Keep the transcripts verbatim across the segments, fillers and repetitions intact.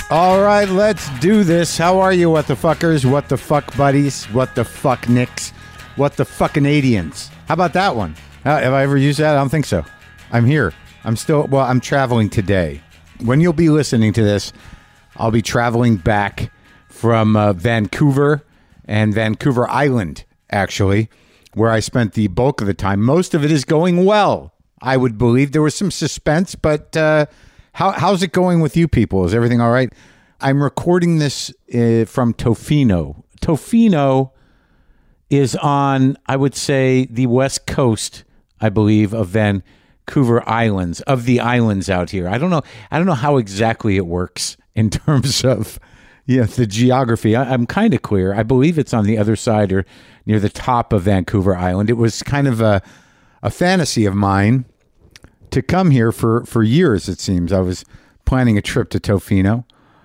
All right, let's do this. How are you, what the fuckers? What the fuck buddies? What the fuck nicks? What the fuck Canadians? How about that one? Uh, have I ever used that? I don't think so. I'm here. I'm still, well, I'm traveling today. When you'll be listening to this, I'll be traveling back from uh, Vancouver and Vancouver Island, actually, where I spent the bulk of the time. Most of it is going well, I would believe. There was some suspense, but uh, how, how's it going with you people? Is everything all right? I'm recording this uh, from Tofino. Tofino is on, I would say, the west coast, I believe, of Vancouver Islands, of the islands out here. I don't know. I don't know how exactly it works in terms of yeah, the geography. I, I'm kind of clear. I believe it's on the other side or near the top of Vancouver Island. It was kind of a, a fantasy of mine to come here for, for years, it seems. I was planning a trip to Tofino.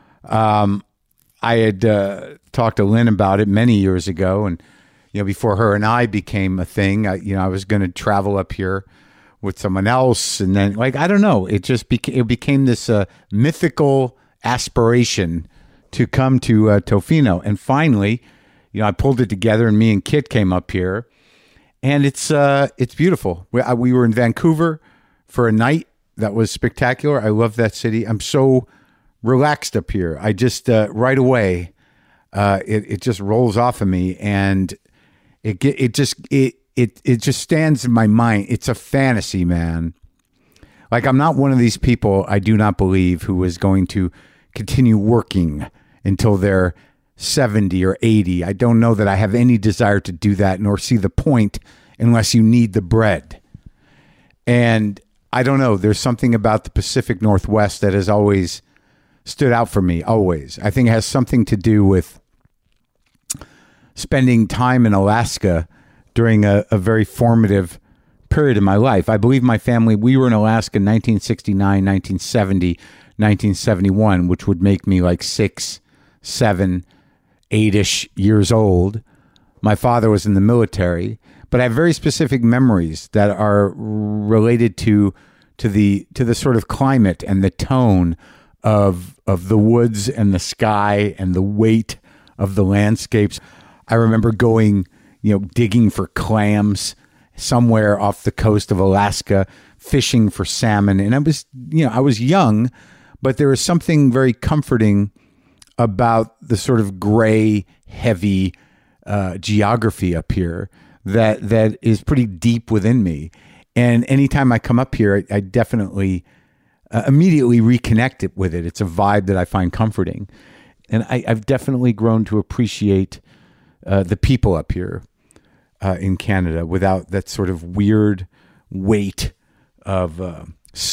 Um, I had uh, talked to Lynn about it many years ago, and you know, before her and I became a thing, I, you know, I was going to travel up here with someone else, and then, like, I don't know, it just became it became this uh, mythical aspiration to come to uh, Tofino, and finally, you know, I pulled it together, and me and Kit came up here, and it's uh, it's beautiful. We, I, we were in Vancouver for a night that was spectacular. I love that city. I'm so relaxed up here. I just uh, right away, uh, it it just rolls off of me, and it get it just it it it just stands in my mind. It's a fantasy, man. Like, I'm not one of these people, I do not believe, who is going to continue working until they're seventy or eighty. I don't know that I have any desire to do that, nor see the point unless you need the bread. And I don't know, there's something about the Pacific Northwest that has always stood out for me, always. I think it has something to do with spending time in Alaska during a, a very formative period in my life. I believe my family, we were in Alaska in nineteen sixty-nine, nineteen seventy, nineteen seventy-one, which would make me like six, seven, eight-ish years old. My father was in the military, but I have very specific memories that are related to to the to the sort of climate and the tone of of the woods and the sky and the weight of the landscapes. I remember going, you know, digging for clams somewhere off the coast of Alaska, fishing for salmon. And I was, you know, I was young, but there was something very comforting about the sort of gray, heavy uh, geography up here that that is pretty deep within me. And anytime I come up here, I, I definitely uh, immediately reconnect it with it. It's a vibe that I find comforting. And I, I've definitely grown to appreciate Uh, the people up here uh, in Canada without that sort of weird weight of uh,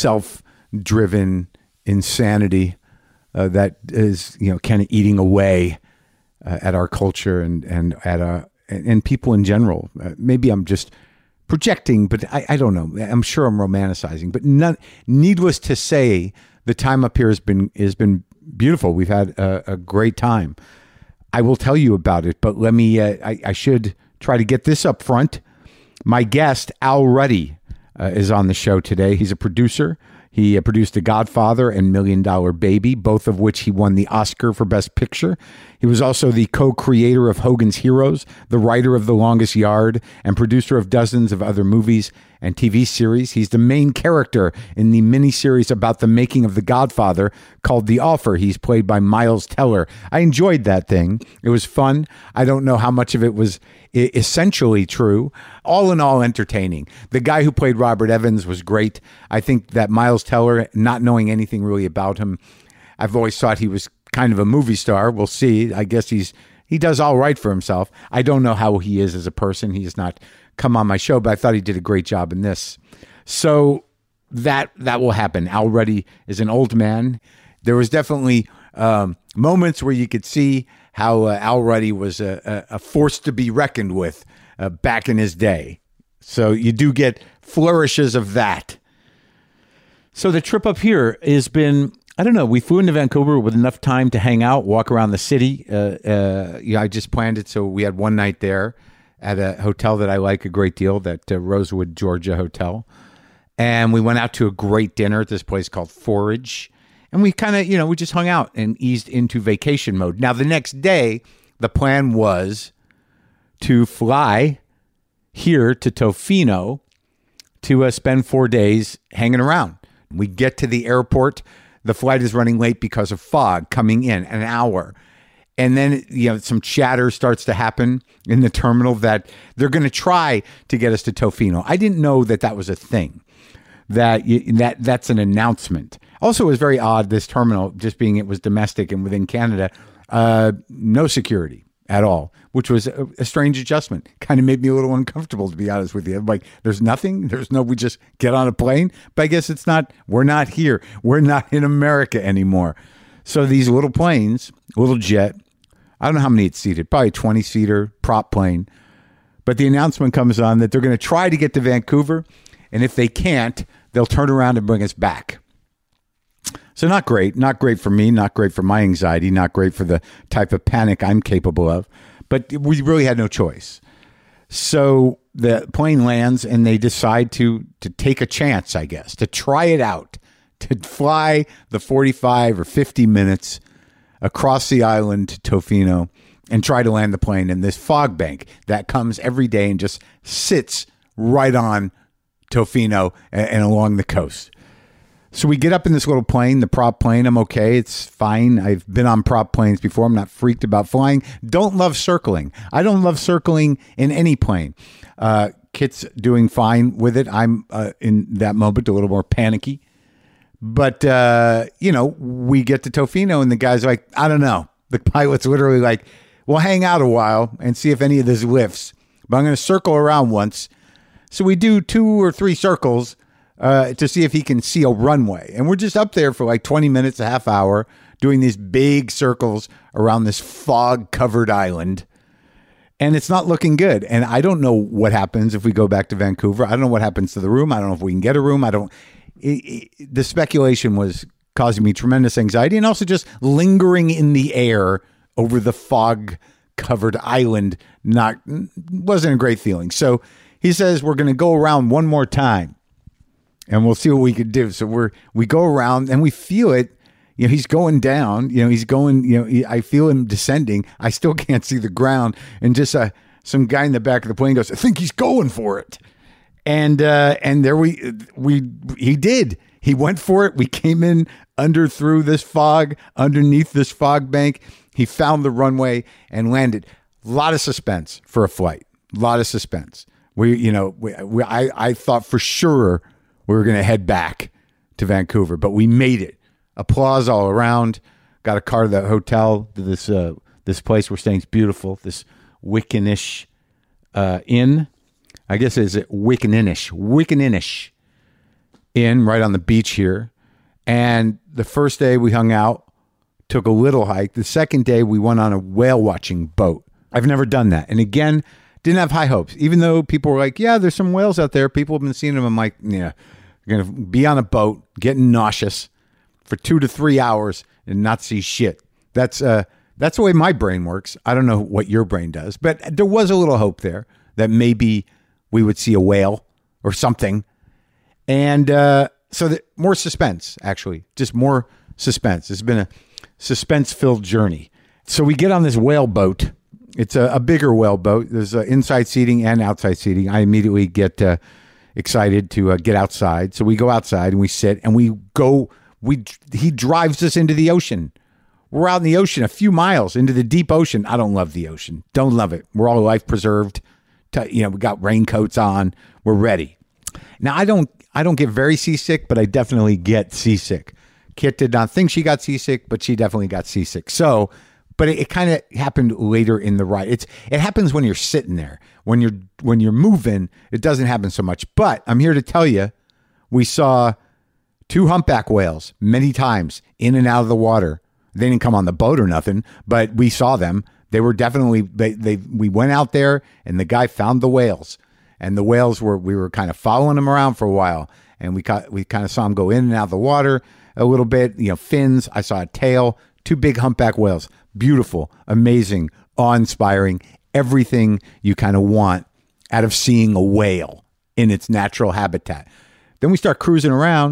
self-driven insanity uh, that is, you know, kind of eating away uh, at our culture and and at a and, and people in general. Uh, maybe I'm just projecting, but I, I don't know. I'm sure I'm romanticizing. But none, needless to say, the time up here has been has been beautiful. We've had a, a great time. I will tell you about it, but let me, uh, I, I should try to get this up front. My guest, Al Ruddy, uh, is on the show today. He's a producer. He uh, produced The Godfather and Million Dollar Baby, both of which he won the Oscar for Best Picture. He was also the co-creator of Hogan's Heroes, the writer of The Longest Yard, and producer of dozens of other movies and T V series. He's the main character in the miniseries about the making of The Godfather called The Offer. He's played by Miles Teller. I enjoyed that thing. It was fun. I don't know how much of it was I- essentially true. All in all, entertaining. The guy who played Robert Evans was great. I think that Miles Teller, not knowing anything really about him, I've always thought he was kind of a movie star. We'll see. I guess he's he does all right for himself. I don't know how he is as a person. He has not come on my show, but I thought he did a great job in this. So that that will happen. Al Ruddy is an old man. There was definitely um, moments where you could see how uh, Al Ruddy was a, a, a force to be reckoned with uh, back in his day. So you do get flourishes of that. So the trip up here has been, I don't know, we flew into Vancouver with enough time to hang out, walk around the city. Uh, uh, yeah, I just planned it so we had one night there at a hotel that I like a great deal, that uh, Rosewood, Georgia hotel. And we went out to a great dinner at this place called Forage. And we kind of, you know, we just hung out and eased into vacation mode. Now, the next day, the plan was to fly here to Tofino to uh, spend four days hanging around. We get to the airport. The flight is running late because of fog coming in, an hour. And then, you know, some chatter starts to happen in the terminal that they're going to try to get us to Tofino. I didn't know that that was a thing, that you, that that's an announcement. Also, it was very odd, this terminal, just being it was domestic and within Canada, uh, no security at all, which was a, a strange adjustment. Kind of made me a little uncomfortable, to be honest with you. Like, there's nothing, there's no, we just get on a plane. But I guess it's not, we're not here. We're not in America anymore. So these little planes, little jet, I don't know how many it's seated, probably twenty-seater prop plane. But the announcement comes on that they're going to try to get to Vancouver. And if they can't, they'll turn around and bring us back. So not great, not great for me, not great for my anxiety, not great for the type of panic I'm capable of. But we really had no choice. So the plane lands and they decide to to take a chance, I guess, to try it out, to fly the forty-five or fifty minutes across the island to Tofino and try to land the plane in this fog bank that comes every day and just sits right on Tofino and, and along the coast. So we get up in this little plane, the prop plane. I'm okay. It's fine. I've been on prop planes before. I'm not freaked about flying. Don't love circling. I don't love circling in any plane. Uh, Kit's doing fine with it. I'm uh, in that moment a little more panicky. But, uh, you know, we get to Tofino and the guy's like, I don't know. The pilot's literally like, we'll hang out a while and see if any of this lifts. But I'm going to circle around once. So we do two or three circles Uh, to see if he can see a runway. And we're just up there for like twenty minutes, a half hour, doing these big circles around this fog-covered island. And it's not looking good. And I don't know what happens if we go back to Vancouver. I don't know what happens to the room. I don't know if we can get a room. I don't. It, it, the speculation was causing me tremendous anxiety and also just lingering in the air over the fog-covered island. Not wasn't a great feeling. So he says we're going to go around one more time. And we'll see what we could do. So we're we go around and we feel it. You know, he's going down. You know, he's going. You know, he, I feel him descending. I still can't see the ground. And just uh, some guy in the back of the plane goes, "I think he's going for it." And uh, and there we we he did. He went for it. We came in under through this fog, underneath this fog bank. He found the runway and landed. A lot of suspense for a flight. A lot of suspense. We, you know, we, we I I thought for sure we were going to head back to Vancouver, but we made it. Applause all around. Got a car to the hotel, to this uh, this place we're staying. It's beautiful. This Wickenish uh, Inn. I guess it's Wickeninish. Wickeninish Inn right on the beach here. And the first day we hung out, took a little hike. The second day we went on a whale watching boat. I've never done that. And again, didn't have high hopes. Even though people were like, yeah, there's some whales out there. People have been seeing them. I'm like, yeah. You're going to be on a boat, getting nauseous for two to three hours and not see shit. That's uh, that's the way my brain works. I don't know what your brain does, but there was a little hope there that maybe we would see a whale or something. And uh, so the, more suspense, actually, just more suspense. It's been a suspense-filled journey. So we get on this whale boat. It's a, a bigger whale boat. There's uh, inside seating and outside seating. I immediately get uh, excited to uh, get outside. So we go outside and we sit and we go, we he drives us into the ocean. We're out in the ocean a few miles into the deep ocean. I don't love the ocean. Don't love it. We're all life preserved. To, you know, we got raincoats on. We're ready. Now, I don't I don't get very seasick, but I definitely get seasick. Kit did not think she got seasick, but she definitely got seasick. So, but it, it kind of happened later in the ride. It's it happens when you're sitting there. When you're when you're moving, it doesn't happen so much. But I'm here to tell you, we saw two humpback whales many times in and out of the water. They didn't come on the boat or nothing, but we saw them. They were definitely they they we went out there and the guy found the whales. And the whales were we were kind of following them around for a while, and we got we kind of saw them go in and out of the water a little bit. You know, fins. I saw a tail. Two big humpback whales. Beautiful, amazing, awe-inspiring. Everything you kind of want out of seeing a whale in its natural habitat. Then we start cruising around, and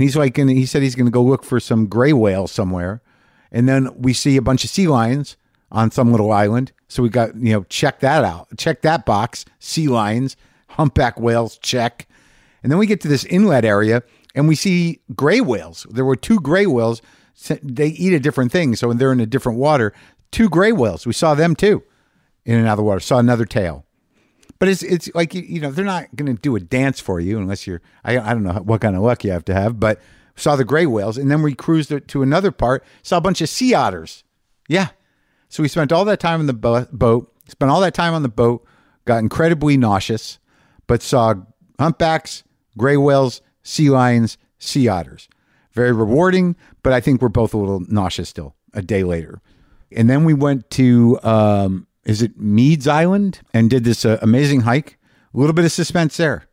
he's like, and he said he's going to go look for some gray whale somewhere. And then we see a bunch of sea lions on some little island. So we got, you know, check that out. Check that box. Sea lions, humpback whales, check. And then we get to this inlet area and we see gray whales. There were two gray whales. They eat a different thing. So when they're in a different water, two gray whales. We saw them too in and out of the water. Saw another tail. But it's it's like, you know, they're not going to do a dance for you unless you're, I, I don't know what kind of luck you have to have, but saw the gray whales. And then we cruised to another part, saw a bunch of sea otters. Yeah. So we spent all that time in the bo- boat, spent all that time on the boat, got incredibly nauseous, but saw humpbacks, gray whales, sea lions, sea otters. Very rewarding, but I think we're both a little nauseous still a day later. And then we went to, um, is it Meads Island, and did this uh, amazing hike. A little bit of suspense there.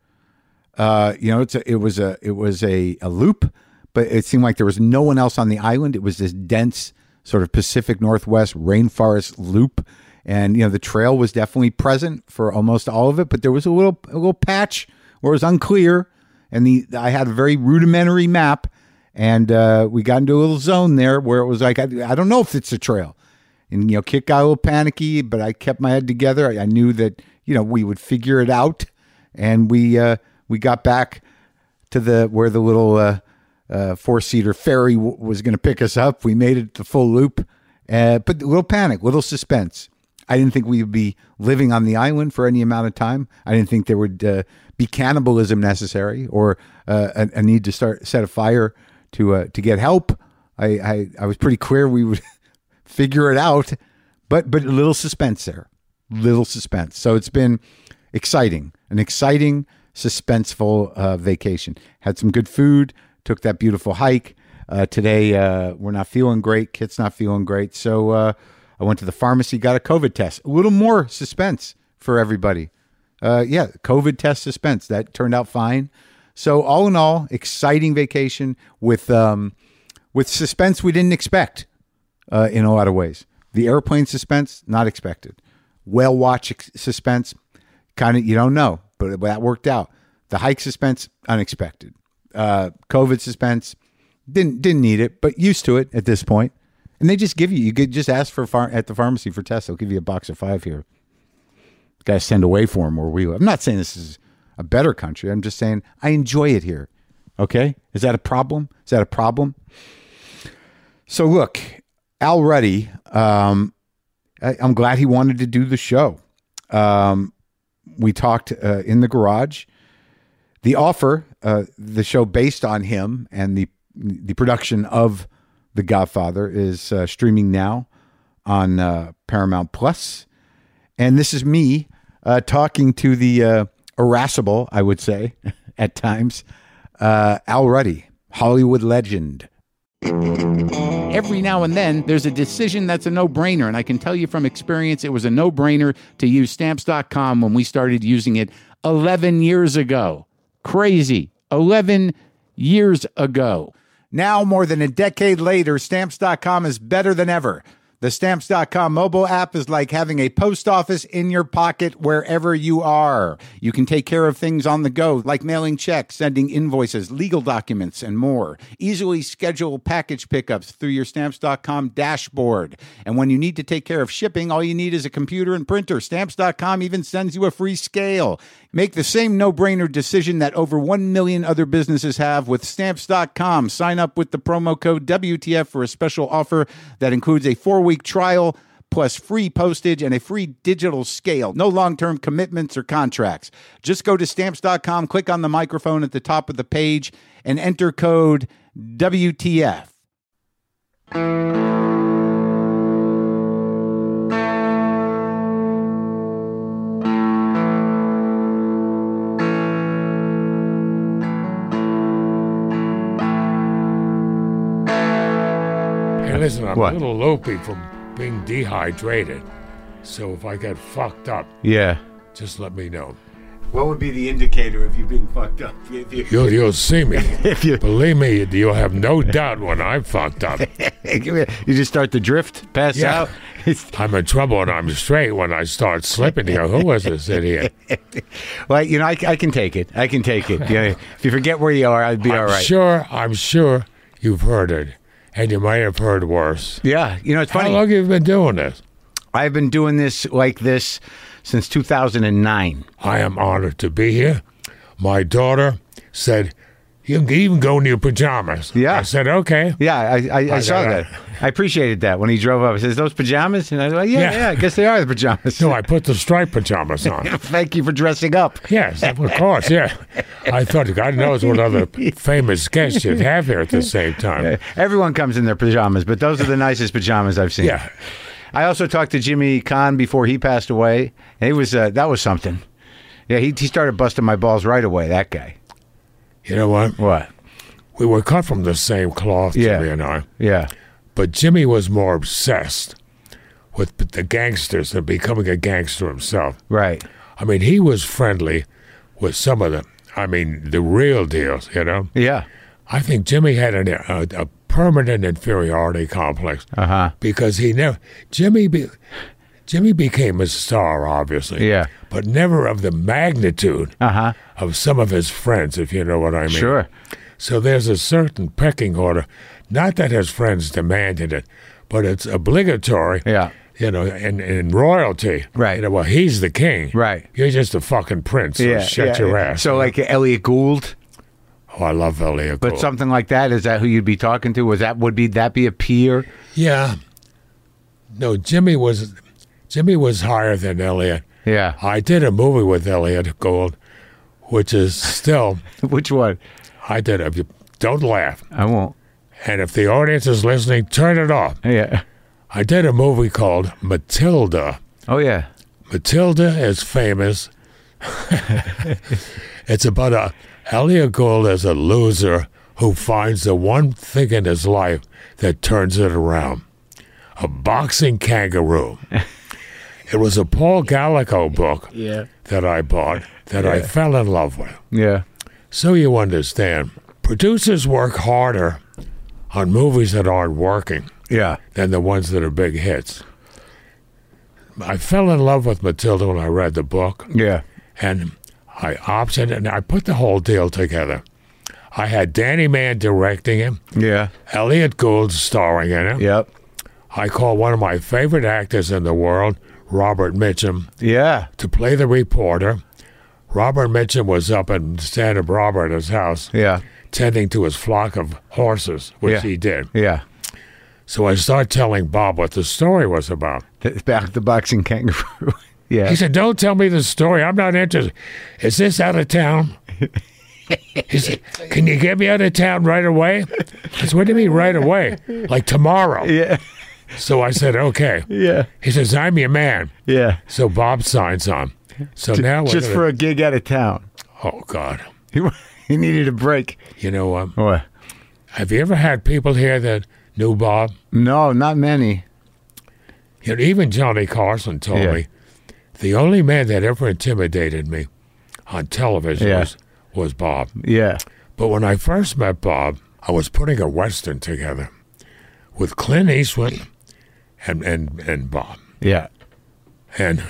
Uh, you know, it's a, it was a it was a, a loop, but it seemed like there was no one else on the island. It was this dense sort of Pacific Northwest rainforest loop, and you know the trail was definitely present for almost all of it, but there was a little a little patch where it was unclear, and the I had a very rudimentary map, and uh, we got into a little zone there where it was like I, I don't know if it's a trail. And, you know, Kit got a little panicky, but I kept my head together. I, I knew that, you know, we would figure it out. And we uh, we got back to the where the little uh, uh, four-seater ferry w- was going to pick us up. We made it the full loop. Uh, but a little panic, little suspense. I didn't think we would be living on the island for any amount of time. I didn't think there would uh, be cannibalism necessary or uh, a, a need to start set a fire to uh, to get help. I, I, I was pretty clear we would figure it out, but but a little suspense there, little suspense. So it's been exciting, an exciting, suspenseful uh, vacation. Had some good food, took that beautiful hike. Uh, today uh, we're not feeling great. Kit's not feeling great, so uh, I went to the pharmacy, got a COVID test. A little more suspense for everybody. Uh, yeah, COVID test suspense. That turned out fine. So all in all, exciting vacation with um, with suspense we didn't expect. Uh, in a lot of ways. The airplane suspense, not expected. Whale watch ex- suspense, kind of, you don't know, but that worked out. The hike suspense, unexpected. Uh, COVID suspense, didn't didn't need it, but used to it at this point. And they just give you, you could just ask for far, at the pharmacy for tests. They'll give you a box of five here. Got to send away for them where we live. I'm not saying this is a better country. I'm just saying I enjoy it here. Okay? Is that a problem? Is that a problem? So look, Al Ruddy, um, I, I'm glad he wanted to do the show. Um, we talked uh, in the garage. The Offer, uh, the show based on him and the the production of The Godfather, is uh, streaming now on uh, Paramount Plus. And this is me uh, talking to the uh, irascible, I would say, at times, uh, Al Ruddy, Hollywood legend. Every now and then, there's a decision that's a no-brainer, and I can tell you from experience, it was a no-brainer to use Stamps dot com when we started using it eleven years ago. Crazy. eleven years ago. Now, more than a decade later, Stamps dot com is better than ever. The Stamps dot com mobile app is like having a post office in your pocket wherever you are. You can take care of things on the go, like mailing checks, sending invoices, legal documents, and more. Easily schedule package pickups through your Stamps dot com dashboard. And when you need to take care of shipping, all you need is a computer and printer. Stamps dot com even sends you a free scale. Make the same no-brainer decision that over one million other businesses have with Stamps dot com. Sign up with the promo code W T F for a special offer that includes a four-week trial plus free postage and a free digital scale. No long-term commitments or contracts. Just go to Stamps dot com, click on the microphone at the top of the page, and enter code W T F. Listen, I'm What? a little loopy from being dehydrated. So if I get fucked up, Yeah. just let me know. What would be the indicator of you being fucked up? If you, You'll, you'll see me. if you, Believe me, you'll have no doubt when I'm fucked up. you just start to drift, pass Yeah. out. I'm in trouble and I'm straight when I start slipping. You go, who was this idiot? Well, you know, I, I can take it. I can take it. You know, if you forget where you are, I'd be I'm all right. sure, I'm sure you've heard it, and you might have heard worse. Yeah, you know, it's funny. How long have you been doing this? I've been doing this like this since two thousand nine. I am honored to be here. My daughter said, you can even go in your pajamas. Yeah. I said, okay. Yeah, I, I, I, I saw got that. I appreciated that when he drove up. He says, those pajamas? And I was like, yeah, Yeah. yeah, I guess they are the pajamas. No, I put the striped pajamas on. Thank you for dressing up. Yes, of course, yeah. I thought, God knows what other famous guests you'd have here at the same time. Everyone comes in their pajamas, but those are the nicest pajamas I've seen. Yeah. I also talked to Jimmy Kahn before he passed away. And he was uh, that was something. Yeah, he he started busting my balls right away, that guy. You know what? What? We were cut from the same cloth, Yeah. Jimmy and I. Yeah. But Jimmy was more obsessed with the gangsters and becoming a gangster himself. Right. I mean, he was friendly with some of the, I mean, the real deals, you know? Yeah. I think Jimmy had an, a, a permanent inferiority complex Uh-huh. because he never, Jimmy, be, Jimmy became a star, obviously. Yeah. But never of the magnitude Uh-huh. of some of his friends, if you know what I mean. Sure. So there's a certain pecking order. Not that his friends demanded it, but it's obligatory. Yeah. You know, in, in royalty. Right. You know, well, he's the king. Right. You're just a fucking prince. So Yeah. shut yeah, your yeah. ass. So like Elliot Gould, Oh, I love Elliot but Gould. something like that, is that who you'd be talking to? Was that would be that be a peer? Yeah. No, Jimmy was Jimmy was higher than Elliot. Yeah. I did a movie with Elliot Gould, which is still Which one? I did a don't laugh. I won't. And if the audience is listening, turn it off. Yeah. I did a movie called Matilda. Oh yeah. Matilda is famous. It's about a Elliot Gould as a loser who finds the one thing in his life that turns it around. A boxing kangaroo. It was a Paul Gallico book Yeah. that I bought that I Yeah. fell in love with. Yeah. So you understand, producers work harder on movies that aren't working Yeah. than the ones that are big hits. I fell in love with Matilda when I read the book, Yeah. and I optioned it, and I put the whole deal together. I had Danny Mann directing it, Yeah. Elliot Gould starring in it. Yep. I called one of my favorite actors in the world, Robert Mitchum, Yeah. to play the reporter. Robert Mitchum was up in Santa Barbara at his house, Yeah. tending to his flock of horses, which Yeah. he did. Yeah. So I started telling Bob what the story was about. The, back the boxing kangaroo. Yeah. He said, don't tell me the story. I'm not interested. Is this out of town? He said, can you get me out of town right away? I said, what do you mean right away? Like tomorrow. Yeah. So I said, okay. Yeah. He says, I'm your man. Yeah. So Bob signs on. So now we're Just gonna- for a gig out of town. Oh, God. He, he needed a break. You know, um, What? have you ever had people here that knew Bob? No, not many. You know, even Johnny Carson told Yeah. me the only man that ever intimidated me on television Yeah. was, was Bob. Yeah. But when I first met Bob, I was putting a Western together with Clint Eastwood and, and, and Bob. Yeah. And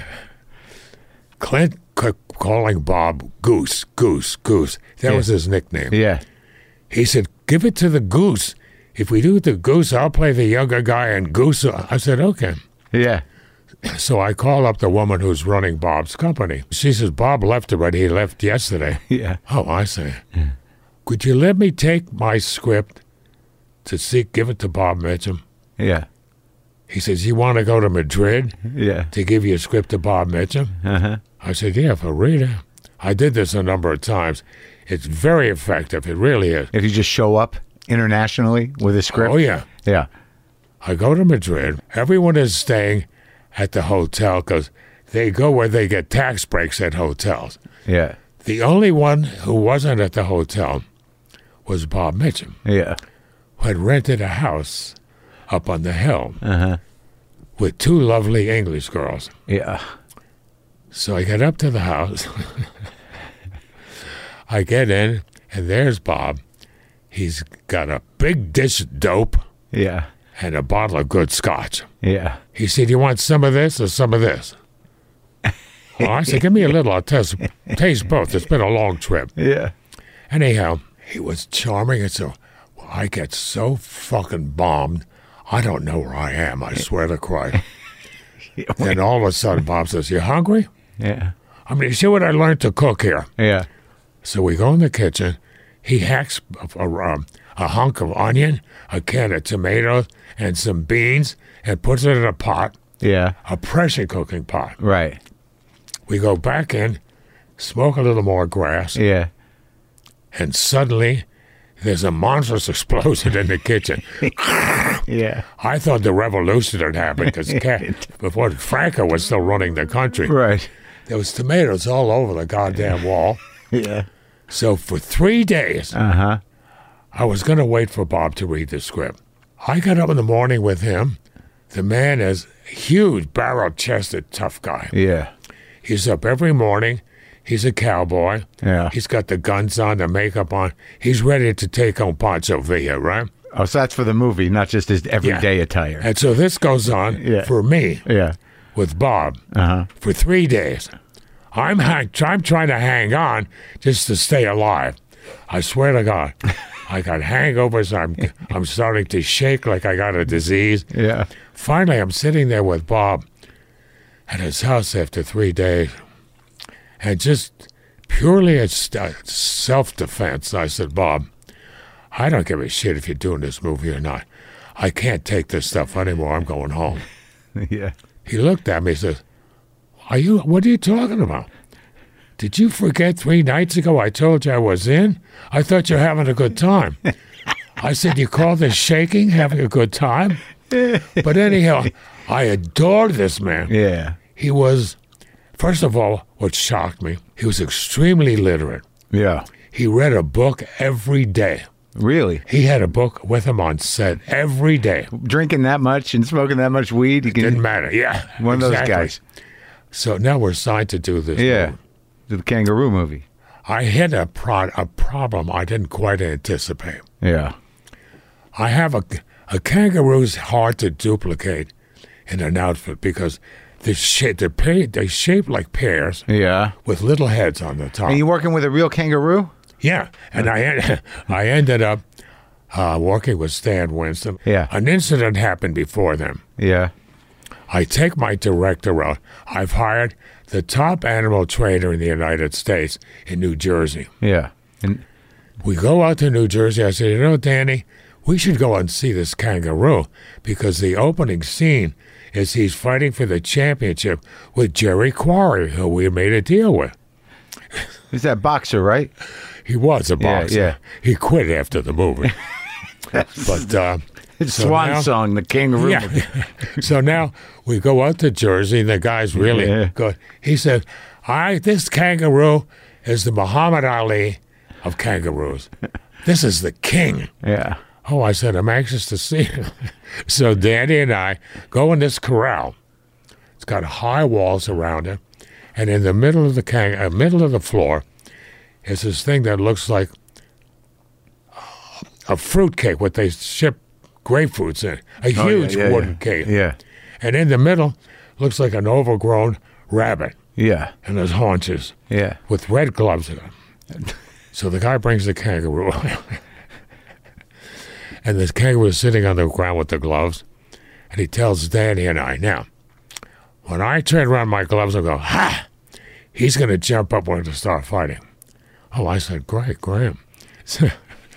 Clint kept calling Bob Goose, Goose, Goose. That Yeah. was his nickname. Yeah. He said, give it to the Goose. If we do the Goose, I'll play the younger guy and Goose. I said, okay. Yeah. So I call up the woman who's running Bob's company. She says, Bob left already. He left yesterday. Yeah. Oh, I say. Could you let me take my script to see, give it to Bob Mitchum? Yeah. He says, you want to go to Madrid Yeah. to give your script to Bob Mitchum? Uh-huh. I said, yeah, for real. I did this a number of times. It's very effective. It really is. If you just show up internationally with a script. Oh, yeah. Yeah. I go to Madrid. Everyone is staying at the hotel because they go where they get tax breaks at hotels. Yeah. The only one who wasn't at the hotel was Bob Mitchum, Yeah. who had rented a house up on the hill Uh-huh. with two lovely English girls. Yeah. So I get up to the house. I get in, and there's Bob. He's got a big dish of dope, Yeah. and a bottle of good scotch. Yeah. He said, "You want some of this or some of this?" Well, I said, "Give me a little. I'll taste, taste both. It's been a long trip." Yeah. Anyhow, he was charming, and so well, I get so fucking bombed, I don't know where I am. I swear to Christ. Then all of a sudden, Bob says, "You hungry?" Yeah. I mean, you see what I learned to cook here. Yeah. So we go in the kitchen. He hacks a, a, a hunk of onion, a can of tomatoes, and some beans, and puts it in a pot, Yeah. a pressure cooking pot. Right. We go back in, smoke a little more grass, Yeah. and suddenly there's a monstrous explosion in the kitchen. Yeah. I thought the revolution had happened because before Franco was still running the country. Right. There was tomatoes all over the goddamn wall. Yeah. So for three days, Uh huh. I was going to wait for Bob to read the script. I got up in the morning with him. The man is a huge, barrel-chested, tough guy. Yeah. He's up every morning. He's a cowboy. Yeah. He's got the guns on, the makeup on. He's ready to take on Pancho Villa, right? Oh, so that's for the movie, not just his everyday attire. And so this goes on Yeah. for me Yeah. with Bob Uh huh. for three days. I'm hang- I'm trying to hang on just to stay alive. I swear to God, I got hangovers. I'm I'm starting to shake like I got a disease. Yeah. Finally, I'm sitting there with Bob at his house after three days, and just purely as uh, self-defense, I said, "Bob, I don't give a shit if you're doing this movie or not. I can't take this stuff anymore. I'm going home." Yeah. He looked at me and says, Are you, what are you talking about? Did you forget three nights ago I told you I was in? I thought you were having a good time. I said, "You call this shaking, having a good time?" But anyhow, I adored this man. Yeah. He was, first of all, what shocked me, he was extremely literate. Yeah. He read a book every day. Really? He had a book with him on set every day. Drinking that much and smoking that much weed, you can Didn't matter. Yeah. one of those exactly. guys. So now we're signed to do this. Yeah. movie. The kangaroo movie. I had a, pro- a problem I didn't quite anticipate. Yeah. I have a, a kangaroo's hard to duplicate in an outfit because they're, sh- they're, pa- they're shaped like pears Yeah. with little heads on the top. Are you working with a real kangaroo? Yeah, and I en- I ended up uh, working with Stan Winston. Yeah. An incident happened before them. Yeah. I take my director out. I've hired the top animal trainer in the United States in New Jersey. Yeah. And We go out to New Jersey. I said, "You know, Danny, we should go and see this kangaroo because the opening scene is he's fighting for the championship with Jerry Quarry, who we made a deal with." he's that boxer, right? He was a Yeah, boxer. yeah. He quit after the movie. But uh, It's so Swan now- Song, the kangaroo movie. Yeah. So now we go out to Jersey. The guy's really Yeah. good. He said, "I this kangaroo is the Muhammad Ali of kangaroos. This is the king." Yeah. Oh, I said, "I'm anxious to see him." So Danny and I go in this corral. It's got high walls around it, and in the middle of the kang- uh, middle of the floor is this thing that looks like a fruit cake, what they ship grapefruits in, a Oh, yeah, huge yeah, wooden yeah. cake. Yeah. And in the middle looks like an overgrown rabbit Yeah. and his haunches Yeah. with red gloves on. So the guy brings the kangaroo. And this kangaroo is sitting on the ground with the gloves. And he tells Danny and I, "Now, when I turn around my gloves and go, ha, he's going to jump up when to start fighting." Oh, I said, "Great, Graham." So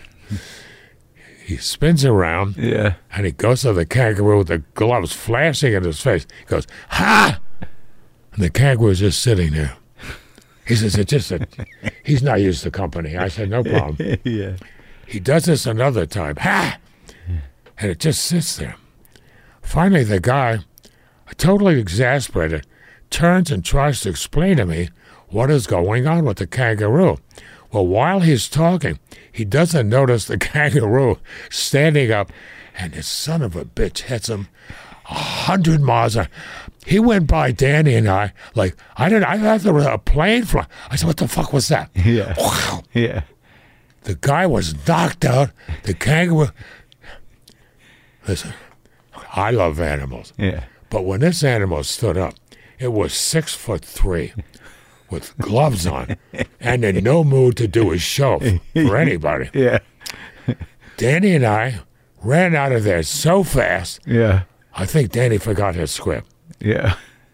he spins around Yeah. and he goes to the kangaroo with the gloves flashing in his face. He goes, "Ha!" And the kangaroo is just sitting there. He says, "It's just that he's not used to company." I said, "No problem." Yeah. He does this another time. Ha! And it just sits there. Finally, the guy, totally exasperated, turns and tries to explain to me what is going on with the kangaroo. Well, while he's talking, he doesn't notice the kangaroo standing up, and this son of a bitch hits him a hundred miles an hour. He went by Danny and I like, I didn't, I thought there was a plane flying. I said, "What the fuck was that?" Yeah. Wow. Yeah. The guy was knocked out. The kangaroo. Listen, I love animals. Yeah. But when this animal stood up, it was six foot three with gloves on and in no mood to do a show for anybody. Yeah. Danny and I ran out of there so fast, Yeah. I think Danny forgot his script. Yeah.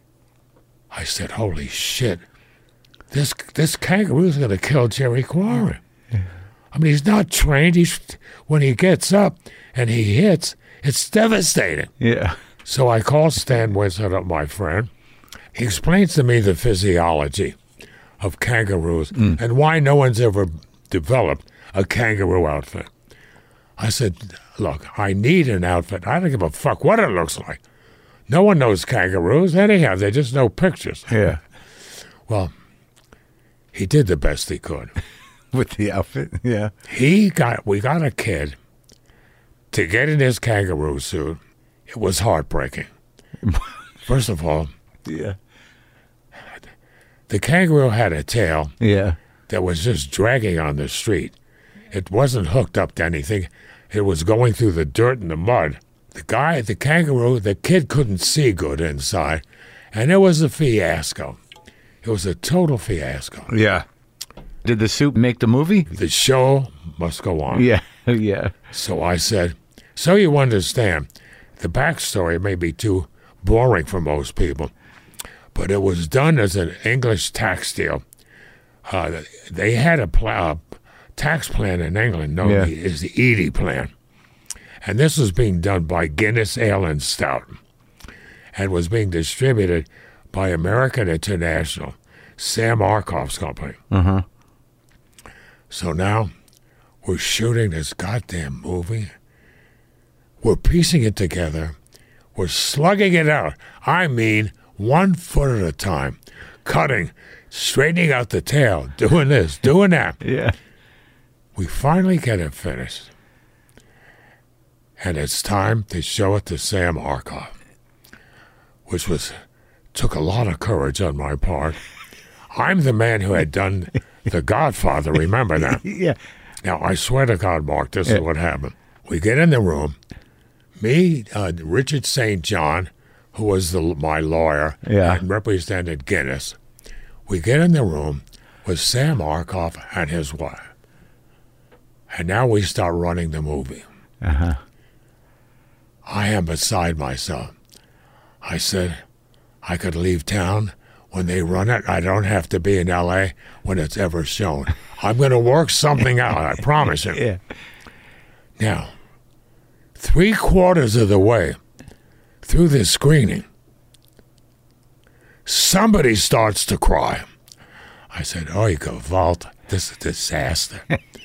I said, holy shit, this this kangaroo's going to kill Jerry Quarry. I mean, he's not trained. He's when he gets up and he hits, it's devastating. Yeah. So I called Stan Winston, my friend. He explains to me the physiology of kangaroos Mm. and why no one's ever developed a kangaroo outfit. I said, look, I need an outfit. I don't give a fuck what it looks like. No one knows kangaroos anyhow. They just know pictures. Yeah. Well, he did the best he could. With the outfit. Yeah. He got, we got a kid to get in his kangaroo suit. It was heartbreaking. First of all, Yeah. the kangaroo had a tail Yeah. that was just dragging on the street. It wasn't hooked up to anything. It was going through the dirt and the mud. The guy, the kangaroo, the kid couldn't see good inside, and it was a fiasco. It was a total fiasco. Yeah. Did the suit make the movie? The show must go on. Yeah. Yeah. So I said, so you understand, the backstory may be too boring for most people, but it was done as an English tax deal. Uh, they had a pl- tax plan in England known Yeah. as the Eadie plan. And this was being done by Guinness Ale and Stout and was being distributed by American International, Sam Arkoff's company. Uh-huh. So now we're shooting this goddamn movie. We're piecing it together. We're slugging it out. I mean, one foot at a time, cutting, straightening out the tail, doing this, doing that. Yeah. We finally get it finished. And it's time to show it to Sam Arkoff, which was took a lot of courage on my part. I'm the man who had done The Godfather, remember that? Yeah. Now, I swear to God, Mark, this Yeah. is what happened. We get in the room. Me, uh, Richard Saint John, who was the, my lawyer Yeah. and represented Guinness, we get in the room with Sam Arkoff and his wife. And now we start running the movie. Uh-huh. I am beside myself. I said, I could leave town when they run it. I don't have to be in L A when it's ever shown. I'm going to work something out, I promise you. Yeah. Now, three quarters of the way through this screening, somebody starts to cry. I said, oh, you go, Walt, this is a disaster.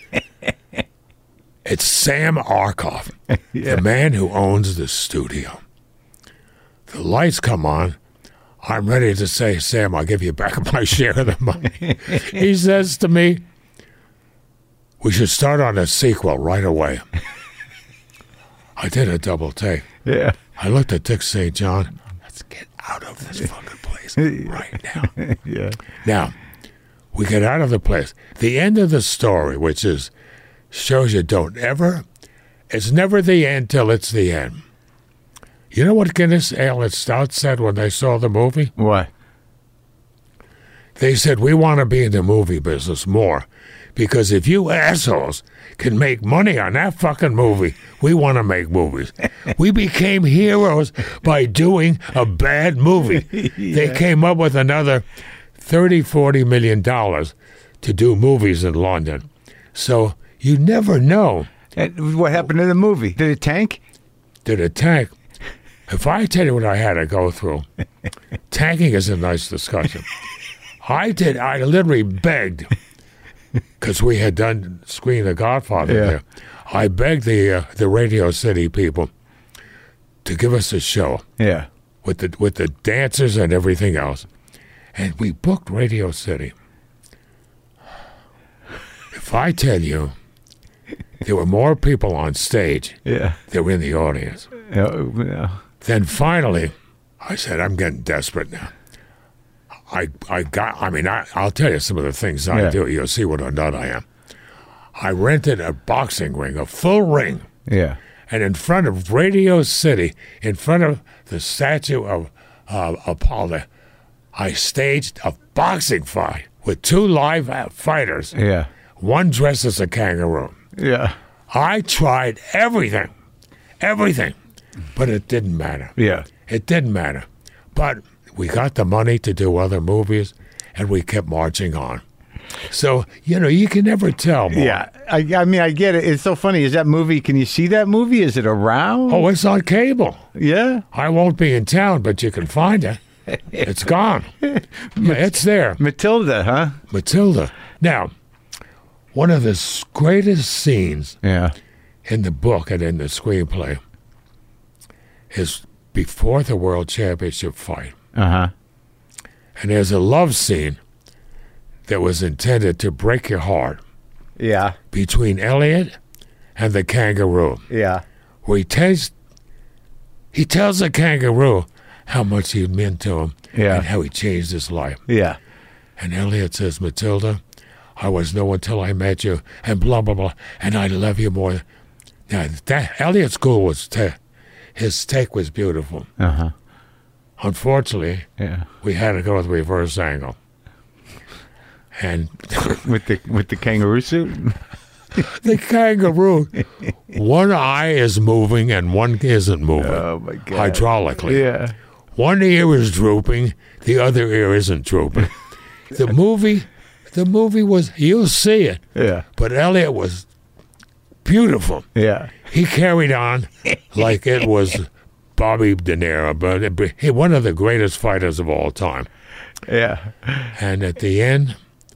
It's Sam Arkoff, Yeah. the man who owns the studio. The lights come on. I'm ready to say, Sam, I'll give you back my share of the money. He says to me, we should start on a sequel right away. I did a double take. Yeah. I looked at Dick Saint John. Let's get out of this fucking place right now. Yeah. Now, we get out of the place. The end of the story, which is shows you don't ever, it's never the end till it's the end. You know what Guinness Ale and Stout said when they saw the movie? What? They said, we want to be in the movie business more because if you assholes can make money on that fucking movie, we want to make movies. We became heroes by doing a bad movie. They came up with another thirty, forty million dollars to do movies in London. So you never know. And what happened to the movie? Did it tank? Did it tank? If I tell you what I had to go through, tanking is a nice discussion. I did. I literally begged because we had done screen The Godfather Yeah. there. I begged the uh, the Radio City people to give us a show Yeah. with the with the dancers and everything else, and we booked Radio City. If I tell you, there were more people on stage Yeah. than were in the audience. Yeah. yeah. Then finally, I said, I'm getting desperate now. I I got, I mean, I, I'll tell you some of the things I Yeah. do. You'll see what a nut I am. I rented a boxing ring, a full ring, Yeah. And in front of Radio City, in front of the statue of uh, Apollo, I staged a boxing fight with two live fighters. Yeah. One dressed as a kangaroo. Yeah. I tried everything, everything, but it didn't matter. Yeah. It didn't matter. But we got the money to do other movies, and we kept marching on. So, you know, you can never tell. Mark. Yeah. I, I mean, I get it. It's so funny. Is that movie, can you see that movie? Is it around? Oh, it's on cable. Yeah. I won't be in town, but you can find it. It's gone. Yeah, it's there. Matilda, huh? Matilda. Now, one of the s- greatest scenes Yeah. in the book and in the screenplay is before the World Championship fight. Uh-huh. And there's a love scene that was intended to break your heart Yeah. between Elliot and the kangaroo, Yeah. where he tells, he tells the kangaroo how much he meant to him Yeah. and how he changed his life. Yeah. And Elliot says, Matilda, I was no one till I met you, and blah, blah, blah, and I love you more. Now, that, Elliot's school was, ta- his take was beautiful. Uh-huh. Unfortunately, Yeah. we had to go with the reverse angle. And With the with the kangaroo suit? the kangaroo, one eye is moving and one isn't moving. Oh, my God. Hydraulically. Yeah. One ear is drooping, the other ear isn't drooping. The movie, the movie was, you'll see it, Yeah. but Elliot was beautiful. Yeah. He carried on like it was Bobby De Niro, but it, he one of the greatest fighters of all time. Yeah. And at the end,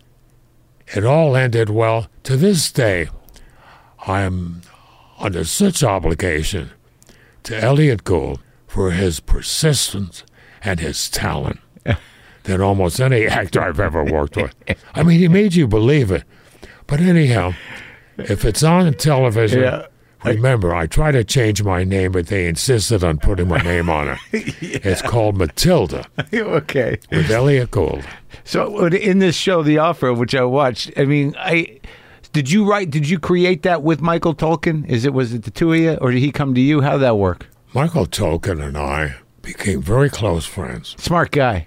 it all ended well. To this day, I am under such obligation to Elliot Gould for his persistence and his talent than almost any actor I've ever worked with. I mean, he made you believe it. But anyhow, if it's on television, Yeah. remember, I tried to change my name, but they insisted on putting my name on it. Yeah. It's called Matilda Okay. with Elliot Gould. So in this show, The Offer, which I watched, I mean, I did you write? Did you create that with Michael Tolkien? Is it was it the two of you, or did he come to you? How'd that work? Michael Tolkien and I became very close friends, Smart guy,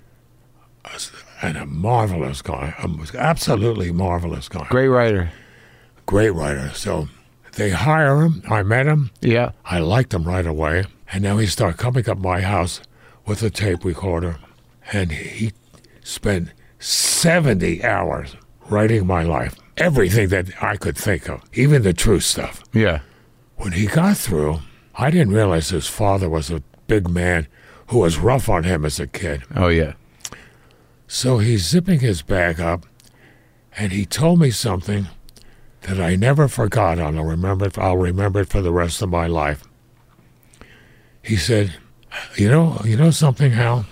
and a marvelous guy, a absolutely marvelous guy, great writer. great writer. So they hire him. I met him. Yeah. I liked him right away, and now he started coming up my house with a tape recorder, and he spent seventy hours writing my life, everything that I could think of, even the true stuff. Yeah. When he got through, I didn't realize his father was a big man who was rough on him as a kid. Oh yeah. So he's zipping his bag up, and he told me something that I never forgot. I'll remember it, I'll remember it for the rest of my life. He said, you know, you know something, Hal?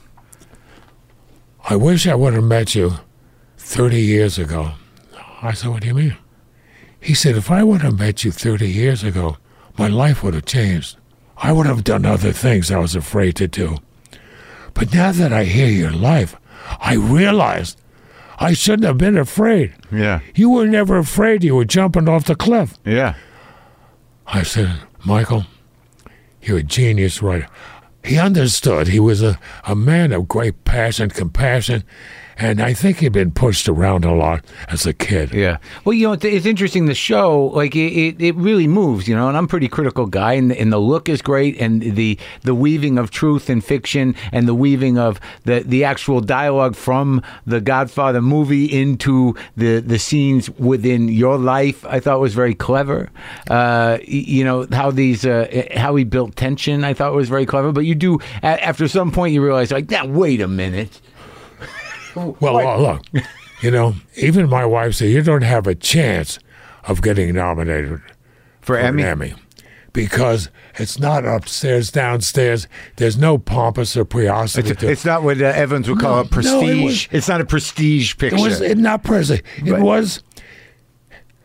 I wish I would have met you thirty years ago. I said, what do you mean? He said, if I would have met you thirty years ago, my life would have changed. I would have done other things I was afraid to do. But now that I hear your life, I realized I shouldn't have been afraid. Yeah. You were never afraid. You were jumping off the cliff. Yeah. I said, Michael, you're a genius writer. He understood. He was a, a man of great passion, compassion, and I think he'd been pushed around a lot as a kid. Yeah. Well, you know, it's, it's interesting. The show, like, it, it, it really moves, you know, and I'm a pretty critical guy, and, and the look is great, and the the weaving of truth and fiction, and the weaving of the, the actual dialogue from the Godfather movie into the, the scenes within your life, I thought was very clever. Uh, y- you know, how these, uh, how he built tension, I thought was very clever. But you do, a- after some point, you realize, like, now, wait a minute. Well, uh, look, you know, even my wife said, you don't have a chance of getting nominated For for Emmy? an Emmy because it's not upstairs, downstairs. There's no pompous or priosity. It's, to it. it's not what uh, Evans would call No, a prestige. no, it was- it's not a prestige picture. It was it, not present. It Right. was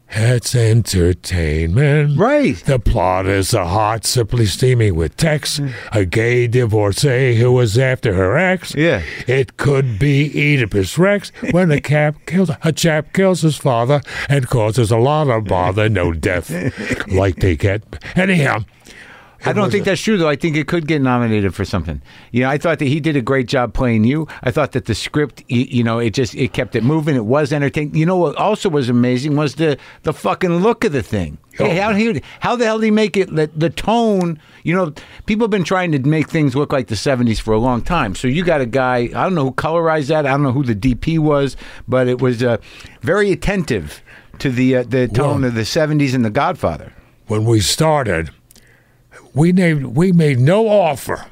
It's entertainment. Right. The plot is a hot, simply steaming with Tex, a gay divorcee who was after her ex. Yeah. It could be Oedipus Rex when a cap kills a chap kills his father and causes a lot of bother. No death, like they get. Anyhow. I don't think that's true, though. I think it could get nominated for something. You know, I thought that he did a great job playing you. I thought that the script, you, you know, it just it kept it moving. It was entertaining. You know what also was amazing was the the fucking look of the thing. Oh. Hey, how he how the hell did he make it? The, the tone. You know, people have been trying to make things look like the seventies for a long time. So you got a guy. I don't know who colorized that. I don't know who the D P was, but it was uh, very attentive to the uh, the tone Well, of the seventies and The Godfather. When we started, we named we made no offer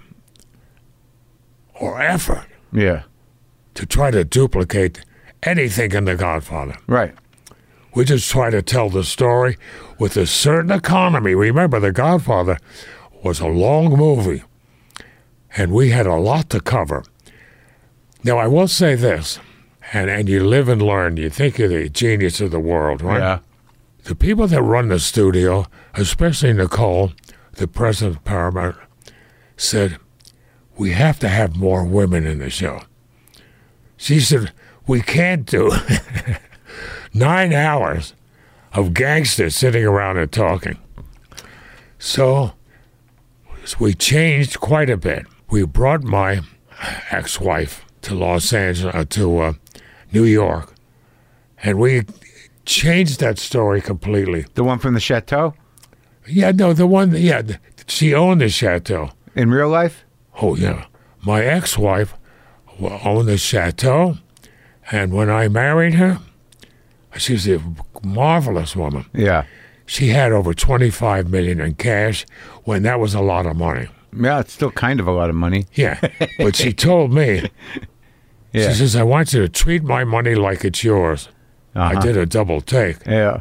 or effort Yeah. to try to duplicate anything in The Godfather. Right. We just try to tell the story with a certain economy. Remember, The Godfather was a long movie, and we had a lot to cover. Now, I will say this, and, and you live and learn. You think you're the genius of the world, right? Yeah. The people that run the studio, especially Nicole, the president of Paramount, said, we have to have more women in the show. She said, we can't do nine hours of gangsters sitting around and talking. So we changed quite a bit. We brought my ex-wife to Los Angeles, uh, to uh, New York, and we changed that story completely. The one from the chateau Yeah, no, the one, yeah, she owned the chateau. in real life? Oh, yeah. My ex-wife wa- owned the chateau, and when I married her, she's a marvelous woman. Yeah. She had over twenty-five million dollars in cash when that was a lot of money. Yeah, it's still kind of a lot of money. Yeah, but she told me, Yeah. she says, I want you to treat my money like it's yours. I Uh-huh. did a double take. Yeah.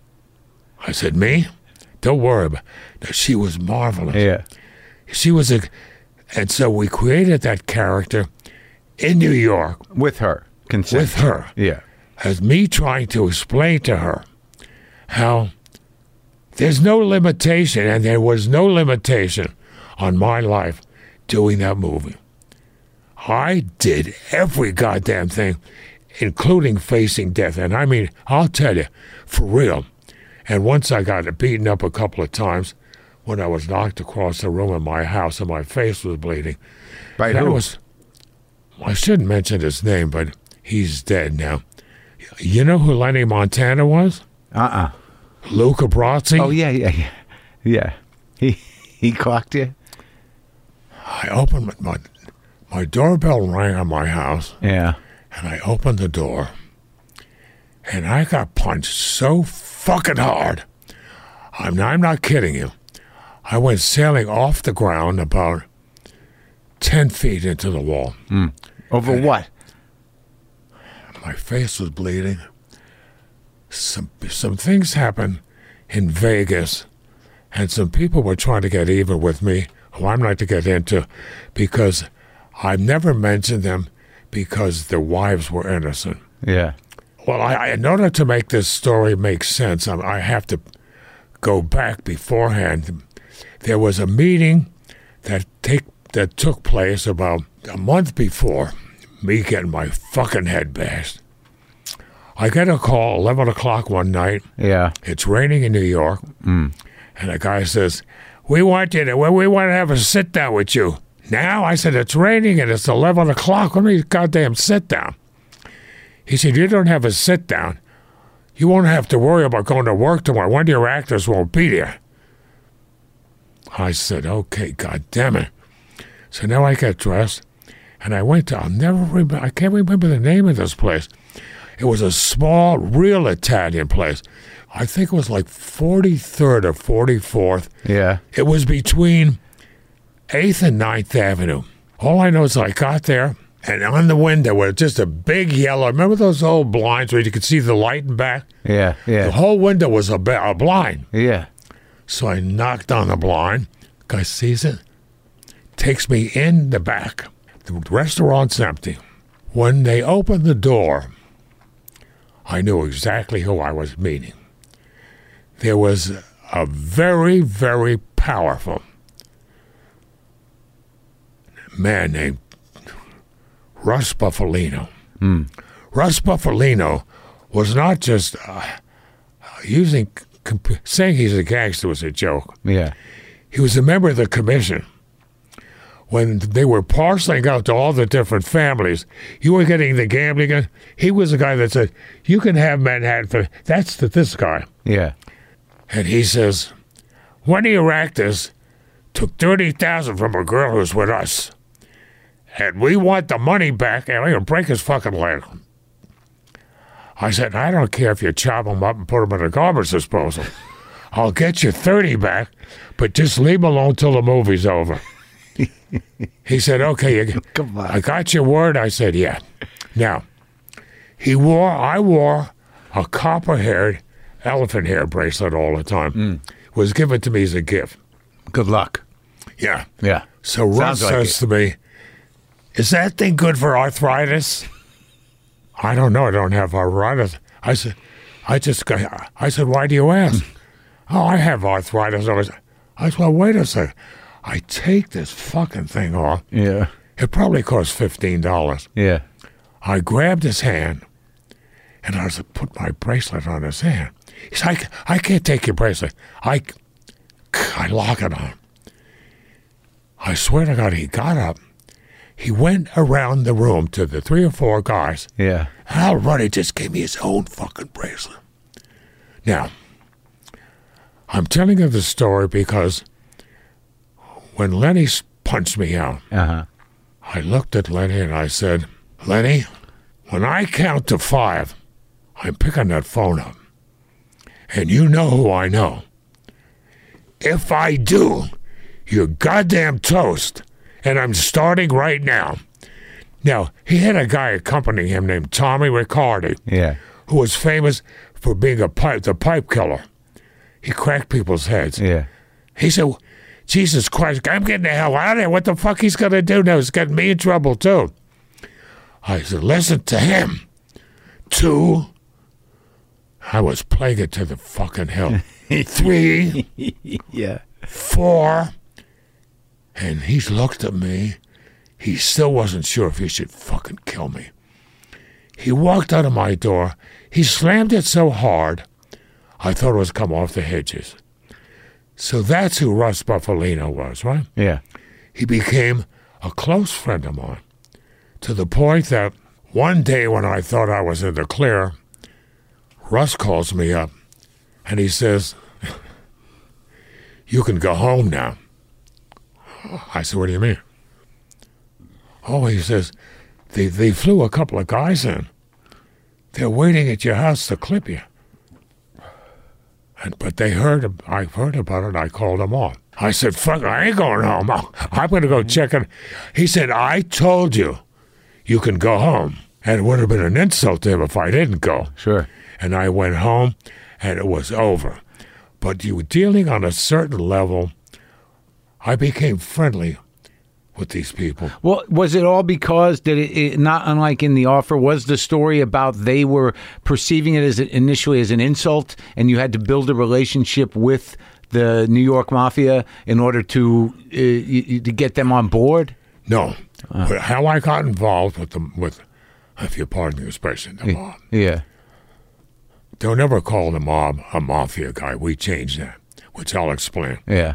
I said, me? Don't worry about it. She was marvelous. Yeah. She was a, and so we created that character in New York With her. Consent. with her, Yeah. as me trying to explain to her how there's no limitation, and there was no limitation on my life doing that movie. I did every goddamn thing, including facing death. And I mean, I'll tell you, for real. And once I got beaten up a couple of times when I was knocked across the room in my house and my face was bleeding. By That who? was, I shouldn't mention his name, but he's dead now. You know who Lenny Montana was? Uh-uh. Luca Brasi. Oh, yeah, yeah, yeah. Yeah. He he clocked you? I opened my, my, my doorbell rang on my house, Yeah. and I opened the door, and I got punched so fucking hard. I'm, I'm not kidding you. I went sailing off the ground about ten feet into the wall. Over what? My face was bleeding. Some some things happened in Vegas, and some people were trying to get even with me, who I'm not to get into, because I've never mentioned them because their wives were innocent. Yeah. Well, I, I- in order to make this story make sense, I, I have to go back beforehand. There was a meeting that take that took place about a month before me getting my fucking head bashed. I get a call eleven o'clock one night. Yeah. It's raining in New York, and a guy says, "We want you to. We we want to have a sit down with you." Now I said, "It's raining and it's eleven o'clock. What do you goddamn sit down?" He said, "You don't have a sit down. You won't have to worry about going to work tomorrow. One of your actors won't be there." I said, "Okay, God damn it." So now I get dressed, and I went to. I'll never remember. I can't remember the name of this place. It was a small, real Italian place. I think it was like forty-third or forty-fourth. Yeah. It was between eighth and ninth Avenue. All I know is I got there, and on the window was just a big yellow. Remember those old blinds where you could see the light in back? Yeah. The Yeah. whole window was a, ba- a blind. Yeah. So I knocked on the blind. Guy sees it, takes me in the back. The restaurant's empty. When they opened the door, I knew exactly who I was meeting. there was a very, very powerful man named Russ Bufalino. Mm. Russ Bufalino was not just uh, using, comp- saying he's a gangster was a joke. Yeah. He was a member of the commission. When they were parceling out to all the different families, you were getting the gambling. in. He was the guy that said, you can have Manhattan for, that's the, this guy. Yeah. And he says, one of your actors took thirty thousand dollars from a girl who's with us. And we want the money back, and we're going to break his fucking leg. I said, I don't care if you chop him up and put him in a garbage disposal. I'll get you thirty back, but just leave him alone till the movie's over. He said, okay, you, Come on. I got your word. I said, yeah. Now, he wore, I wore a copper-haired elephant hair bracelet all the time. Mm. It was given to me as a gift. Good luck. Yeah. Yeah. So Russ Sounds like says to me, is that thing good for arthritis? I don't know. I don't have arthritis. I said, I just got, I said, why do you ask? Oh, I have arthritis. I was, I said, well, wait a second. I take this fucking thing off. Yeah. It probably cost fifteen dollars. Yeah. I grabbed his hand, and I was put my bracelet on his hand. He said, I, I can't take your bracelet. I, I lock it on. I swear to God, he got up. He went around the room to the three or four guys. Yeah. Al Ruddy just gave me his own fucking bracelet. Now, I'm telling you the story because when Lenny punched me out, Uh-huh. I looked at Lenny and I said, Lenny, when I count to five, I'm picking that phone up. And you know who I know. If I do, you're goddamn toast. And I'm starting right now. Now, he had a guy accompanying him named Tommy Riccardi, Yeah. who was famous for being a pipe, the pipe killer. He cracked people's heads. Yeah. He said, Jesus Christ, I'm getting the hell out of there. What the fuck he's going to do now? He's getting me in trouble, too. I said, listen to him. Two, I was playing it to the fucking hill. Three, Yeah. four, and he looked at me. He still wasn't sure if he should fucking kill me. He walked out of my door. He slammed it so hard, I thought it was come off the hinges. So that's who Russ Bufalino was, right? Yeah. He became a close friend of mine to the point that one day when I thought I was in the clear, Russ calls me up and he says, you can go home now. I said, what do you mean? Oh, he says, they, they flew a couple of guys in. They're waiting at your house to clip you. And, but they heard, I heard about it, I called them off. I said, fuck, I ain't going home. I'm going to go check it. He said, I told you, you can go home. And it would have been an insult to him if I didn't go. Sure. And I went home, and it was over. But you were dealing on a certain level. I became friendly with these people. Well, was it all because did it, it not unlike in The Offer, was the story about they were perceiving it as initially as an insult, and you had to build a relationship with the New York Mafia in order to uh, to get them on board? No, but how I got involved with them, with, if you pardon the expression, the mob. Yeah. They'll never call the mob a mafia guy. We changed that, which I'll explain. Yeah.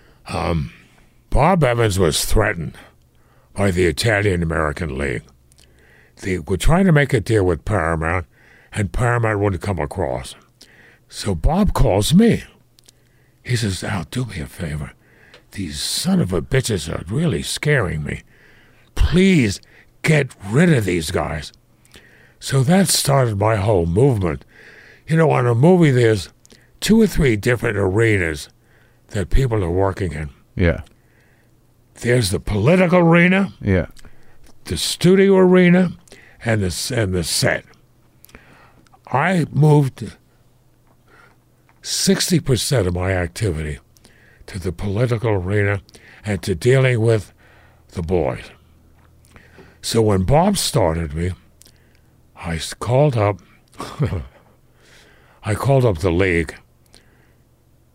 Bob Evans was threatened by the Italian-American League. They were trying to make a deal with Paramount, and Paramount wouldn't come across. So Bob calls me. He says, Al, do me a favor. These son of a bitches are really scaring me. Please get rid of these guys. So that started my whole movement. You know, on a movie, there's two or three different arenas that people are working in. Yeah. There's the political arena, Yeah. the studio arena, and the, and the set. I moved sixty percent of my activity to the political arena and to dealing with the boys. So when Bob started me, I called up, I called up the league,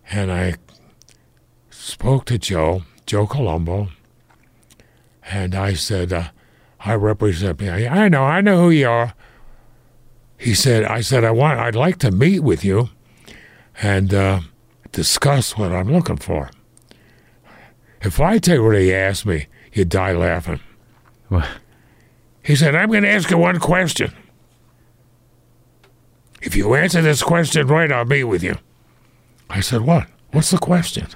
And I spoke to Joe, Joe Colombo, and I said, uh, I represent me. I know, I know who you are. He said, I said, I want, I'd like to meet with you and uh, discuss what I'm looking for. If I tell you what he asked me, you'd die laughing. What? He said, I'm going to ask you one question. If you answer this question right, I'll meet with you. I said, what? What's the question?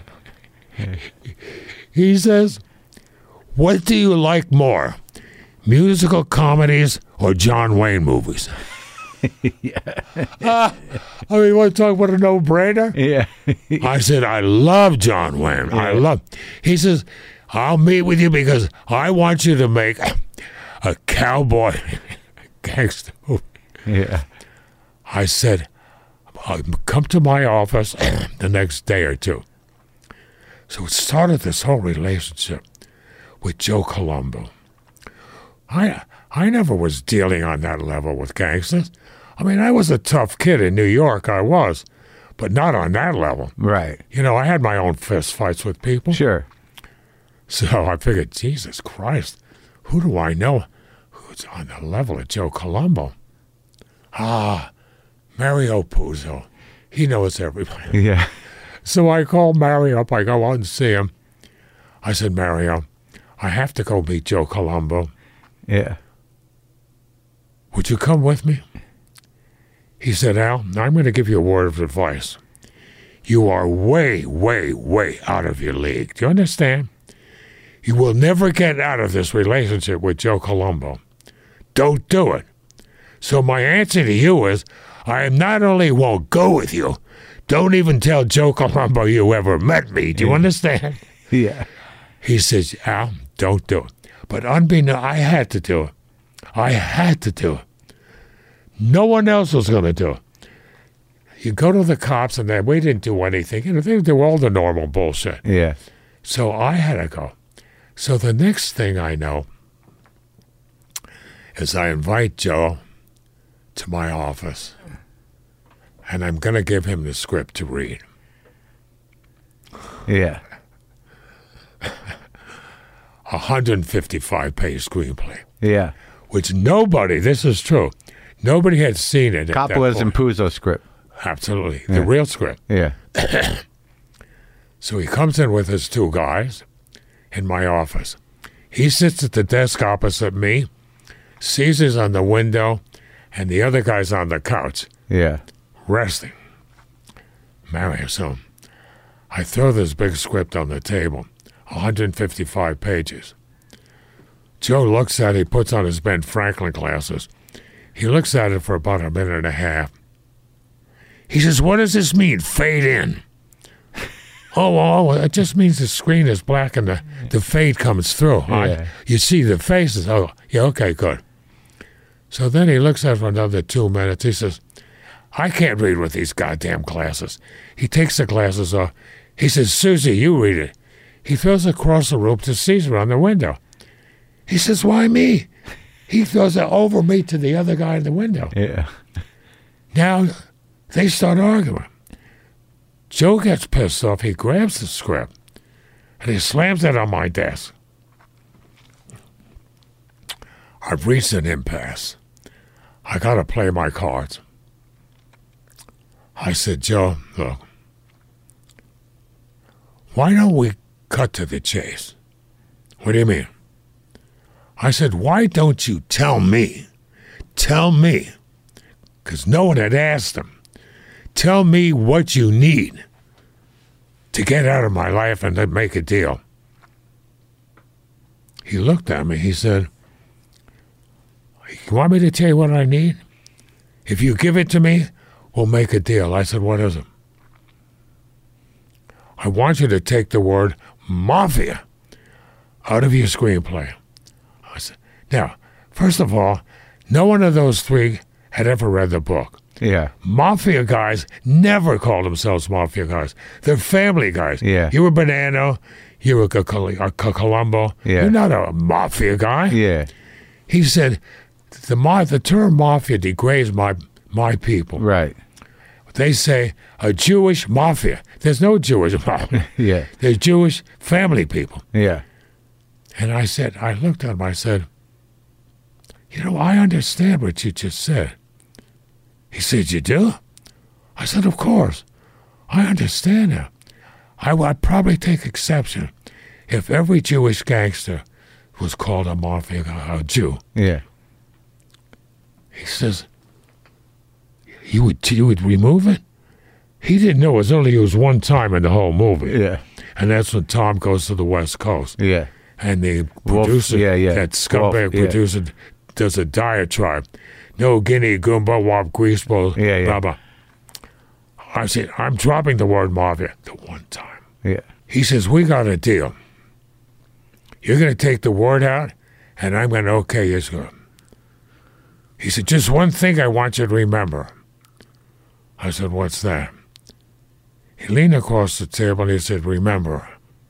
He says, what do you like more, musical comedies or John Wayne movies? Yeah. uh, I mean, want to talk about a no-brainer? Yeah. I said, I love John Wayne. Yeah. I love. He says, I'll meet with you because I want you to make a cowboy gangster movie. Yeah. I said, come to my office the next day or two. So it started this whole relationship with Joe Colombo. I I never was dealing on that level with gangsters. I mean, I was a tough kid in New York, I was, but not on that level. Right. You know, I had my own fist fights with people. Sure. So I figured, Jesus Christ, who do I know who's on the level of Joe Colombo? Ah, Mario Puzo. He knows everybody. Yeah. So I called Mario up. I go out and see him. I said, Mario, I have to go meet Joe Colombo. Yeah. Would you come with me? He said, Al, I'm going to give you a word of advice. You are way, way, way out of your league. Do you understand? You will never get out of this relationship with Joe Colombo. Don't do it. So my answer to you is, I not only won't go with you, don't even tell Joe Colombo you ever met me. Do you understand? Yeah. He says, Al, don't do it. But unbeknownst, I had to do it. I had to do it. No one else was going to do it. You go to the cops and they, we didn't do anything. You know, they do all the normal bullshit. Yeah. So I had to go. So the next thing I know is I invite Joe to my office, and I'm going to give him the script to read. Yeah. A one hundred fifty-five page screenplay, Yeah. which nobody, this is true, nobody had seen it. at that Coppola's point. and Puzo script. Absolutely. Yeah. The real script. Yeah. So he comes in with his two guys in my office. He sits at the desk opposite me, Caesar's on the window, and the other guy's on the couch, Yeah. resting. Mario, so I throw this big script on the table, one hundred fifty-five pages. Joe looks at it, he puts on his Ben Franklin glasses. He looks at it for about a minute and a half. He says, what does this mean, fade in? oh, oh, it just means the screen is black and the, the fade comes through. Yeah. I, you see the faces. Oh, yeah, okay, good. So then he looks at it for another two minutes. He says, I can't read with these goddamn glasses. He takes the glasses off. He says, Susie, you read it. He throws it across the room to Caesar on the window. He says, why me? He throws it over me to the other guy in the window. Yeah. Now they start arguing. Joe gets pissed off. He grabs the script and he slams it on my desk. I've reached an impasse. I got to play my cards. I said, Joe, look, why don't we cut to the chase? What do you mean? I said, why don't you tell me, tell me, because no one had asked him, tell me what you need to get out of my life and then make a deal. He looked at me, he said, you want me to tell you what I need? If you give it to me, we'll make a deal. I said, what is it? I want you to take the word mafia out of your screenplay. I said, now, first of all, no one of those three had ever read the book. Yeah. Mafia guys never call themselves mafia guys. They're family guys. Yeah. You're a Bonanno. You're a, Col- a Colombo. Yeah. You're not a mafia guy. Yeah. He said, the ma- the term mafia degrades my my people. Right. they say a Jewish mafia. There's no Jewish mafia. Yeah. There's Jewish family people. Yeah. And I said, I looked at him, I said, you know, I understand what you just said. He said, you do? I said, of course. I understand that. I would probably take exception if every Jewish gangster was called a mafia, a Jew. Yeah. He says, you would, you would remove it? He didn't know it was only used one time in the whole movie. Yeah. And that's when Tom goes to the West Coast. Yeah. And the Wolf, producer, yeah, yeah. that scumbag Wolf, yeah. producer, does a diatribe. No guinea, goomba, wop, greaseball, Yeah, yeah. blah, blah. I said, I'm dropping the word mafia the one time. Yeah. He says, we got a deal. You're going to take the word out, and I'm going to okay you. He said, just one thing I want you to remember. I said, what's that? He leaned across the table and he said, remember,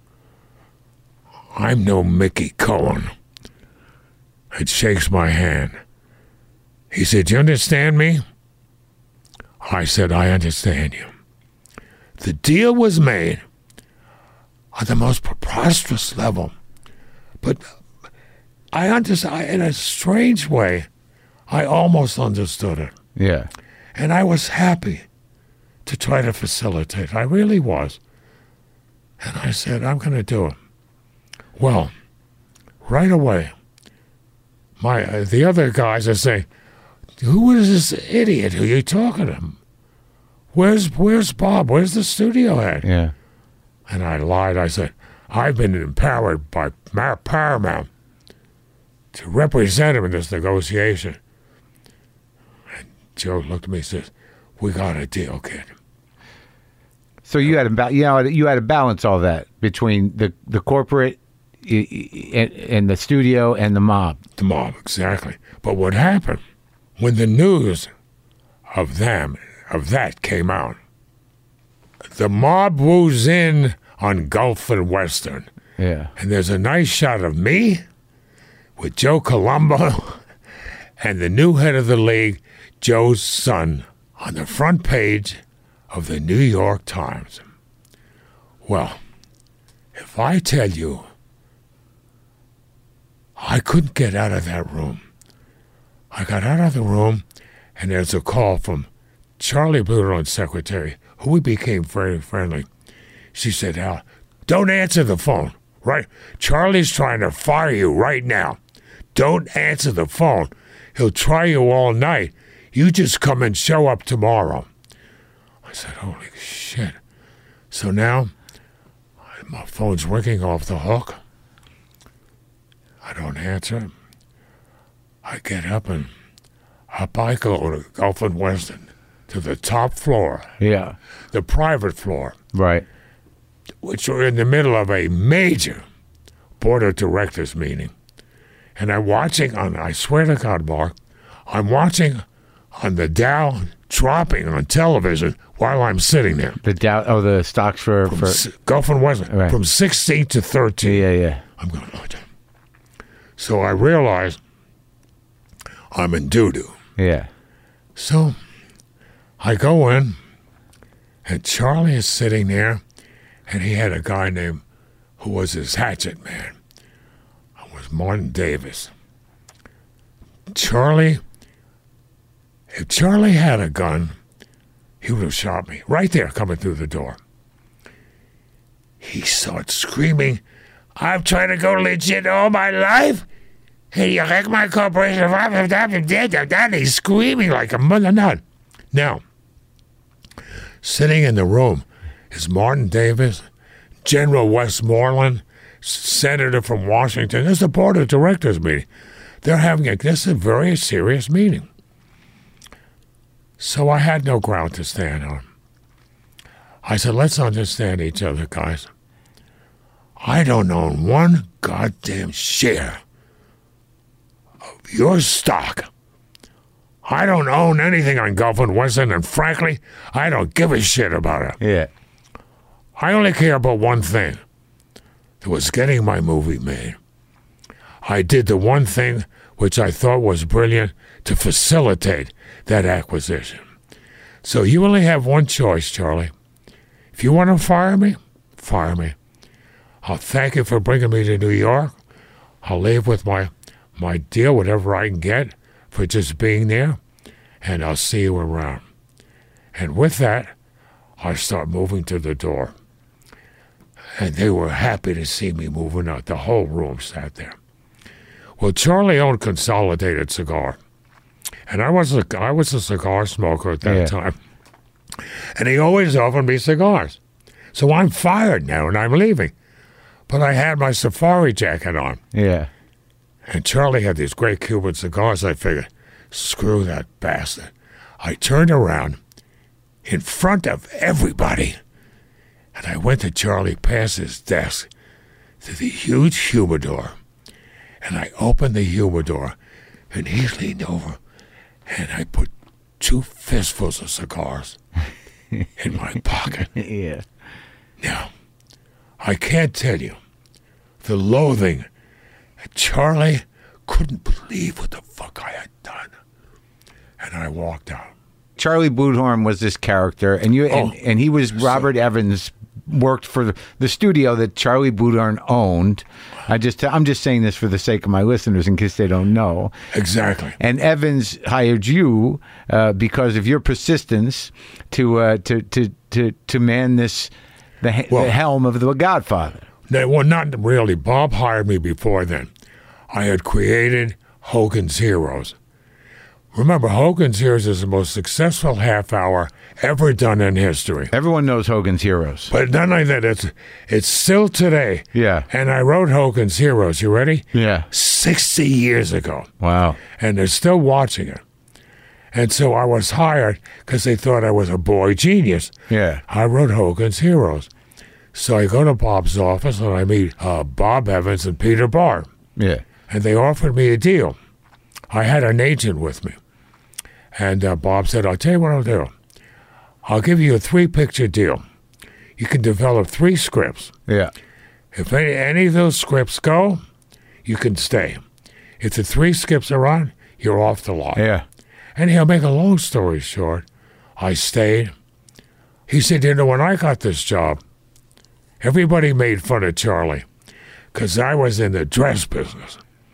I'm no Mickey Cohen. And shakes my hand. He said, you understand me? I said, I understand you. The deal was made on the most preposterous level. But I understand, in a strange way, I almost understood it. Yeah. And I was happy to try to facilitate. I really was. And I said, I'm going to do it. Well, right away, my uh, the other guys are saying, who is this idiot who you talking to? Where's where's Bob? Where's the studio head? Yeah. And I lied. I said, I've been empowered by Mar- Paramount to represent him in this negotiation. And Joe looked at me and says, we got a deal, kid. So you had to ba- you know you had to balance all that between the the corporate i- i- and, and the studio and the mob. The mob, exactly. But what happened when the news of them, of that came out, the mob woos in on Gulf and Western. Yeah. And there's a nice shot of me with Joe Colombo and the new head of the league, Joe's son, on the front page of the New York Times. Well, if I tell you, I couldn't get out of that room. I got out of the room, and there's a call from Charlie Bluto's secretary, who we became very friendly. She said, Al, don't answer the phone, right? Charlie's trying to fire you right now. Don't answer the phone. He'll try you all night. You just come and show up tomorrow. I said, holy shit. So now, my phone's ringing off the hook. I don't answer. I get up and up I go to Gulf and Western, to the top floor, Yeah. the private floor, Right. which are in the middle of a major board of directors meeting. And I'm watching on, I swear to God, Mark, I'm watching on the Dow dropping on television while I'm sitting there. The Dow. Oh, the stocks for From for. S- Gulf and Western, Right. from sixteen to thirteen. Yeah, yeah. I'm going, oh, damn. So I realize I'm in doo-doo. Yeah. So I go in, and Charlie is sitting there, and he had a guy named, who was his hatchet man. It was Martin Davis. Charlie, if Charlie had a gun, he would have shot me right there coming through the door. He starts screaming, I'm trying to go legit all my life. Hey, you wreck my corporation. And he's screaming like a mother nut. Now, sitting in the room is Martin Davis, General Westmoreland, senator from Washington. This is the board of directors meeting. They're having a, this is a very serious meeting. So I had no ground to stand on. I said, let's understand each other, guys. I don't own one goddamn share of your stock. I don't own anything on Gulf and Western, and frankly, I don't give a shit about it. Yeah. I only care about one thing. That was getting my movie made. I did the one thing which I thought was brilliant to facilitate that acquisition. So you only have one choice, Charlie. If you want to fire me, fire me. I'll thank you for bringing me to New York. I'll leave with my, my deal, whatever I can get for just being there, and I'll see you around. And with that, I start moving to the door. And they were happy to see me moving out. The whole room sat there. Well, Charlie owned Consolidated Cigar. And I was a, I was a cigar smoker at that Yeah. time. And he always offered me cigars. So I'm fired now and I'm leaving. But I had my safari jacket on. Yeah. And Charlie had these great Cuban cigars. I figured, screw that bastard. I turned around in front of everybody. And I went to Charlie past his desk to the huge humidor. And I opened the humidor. And he leaned over. And I put two fistfuls of cigars in my pocket. Yeah. Now, I can't tell you the loathing. Charlie couldn't believe what the fuck I had done. And I walked out. Charlie Bluhdorn was this character, and you and, Oh. and he was Robert Evans. Worked for the, the studio that Charlie Bluhdorn owned. I just I'm just saying this for the sake of my listeners in case they don't know. Exactly. And Evans hired you uh, because of your persistence to uh, to to to to man this the, he- Well- the helm of the Godfather. No, well, not really. Bob hired me before then. I had created Hogan's Heroes. Remember, Hogan's Heroes is the most successful half hour ever done in history. Everyone knows Hogan's Heroes. But not only that, it's, it's still today. Yeah. And I wrote Hogan's Heroes, you ready? Yeah. sixty years ago. Wow. And they're still watching it. And so I was hired because they thought I was a boy genius. Yeah. I wrote Hogan's Heroes. So I go to Bob's office and I meet uh, Bob Evans and Peter Barr. Yeah. And they offered me a deal. I had an agent with me. And uh, Bob said, I'll tell you what I'll do. I'll give you a three-picture deal. You can develop three scripts. Yeah. If any, any of those scripts go, you can stay. If the three scripts are on, you're off the lot. Yeah. Anyhow, make a long story short, I stayed. He said, you know, when I got this job, everybody made fun of Charlie because I was in the dress business.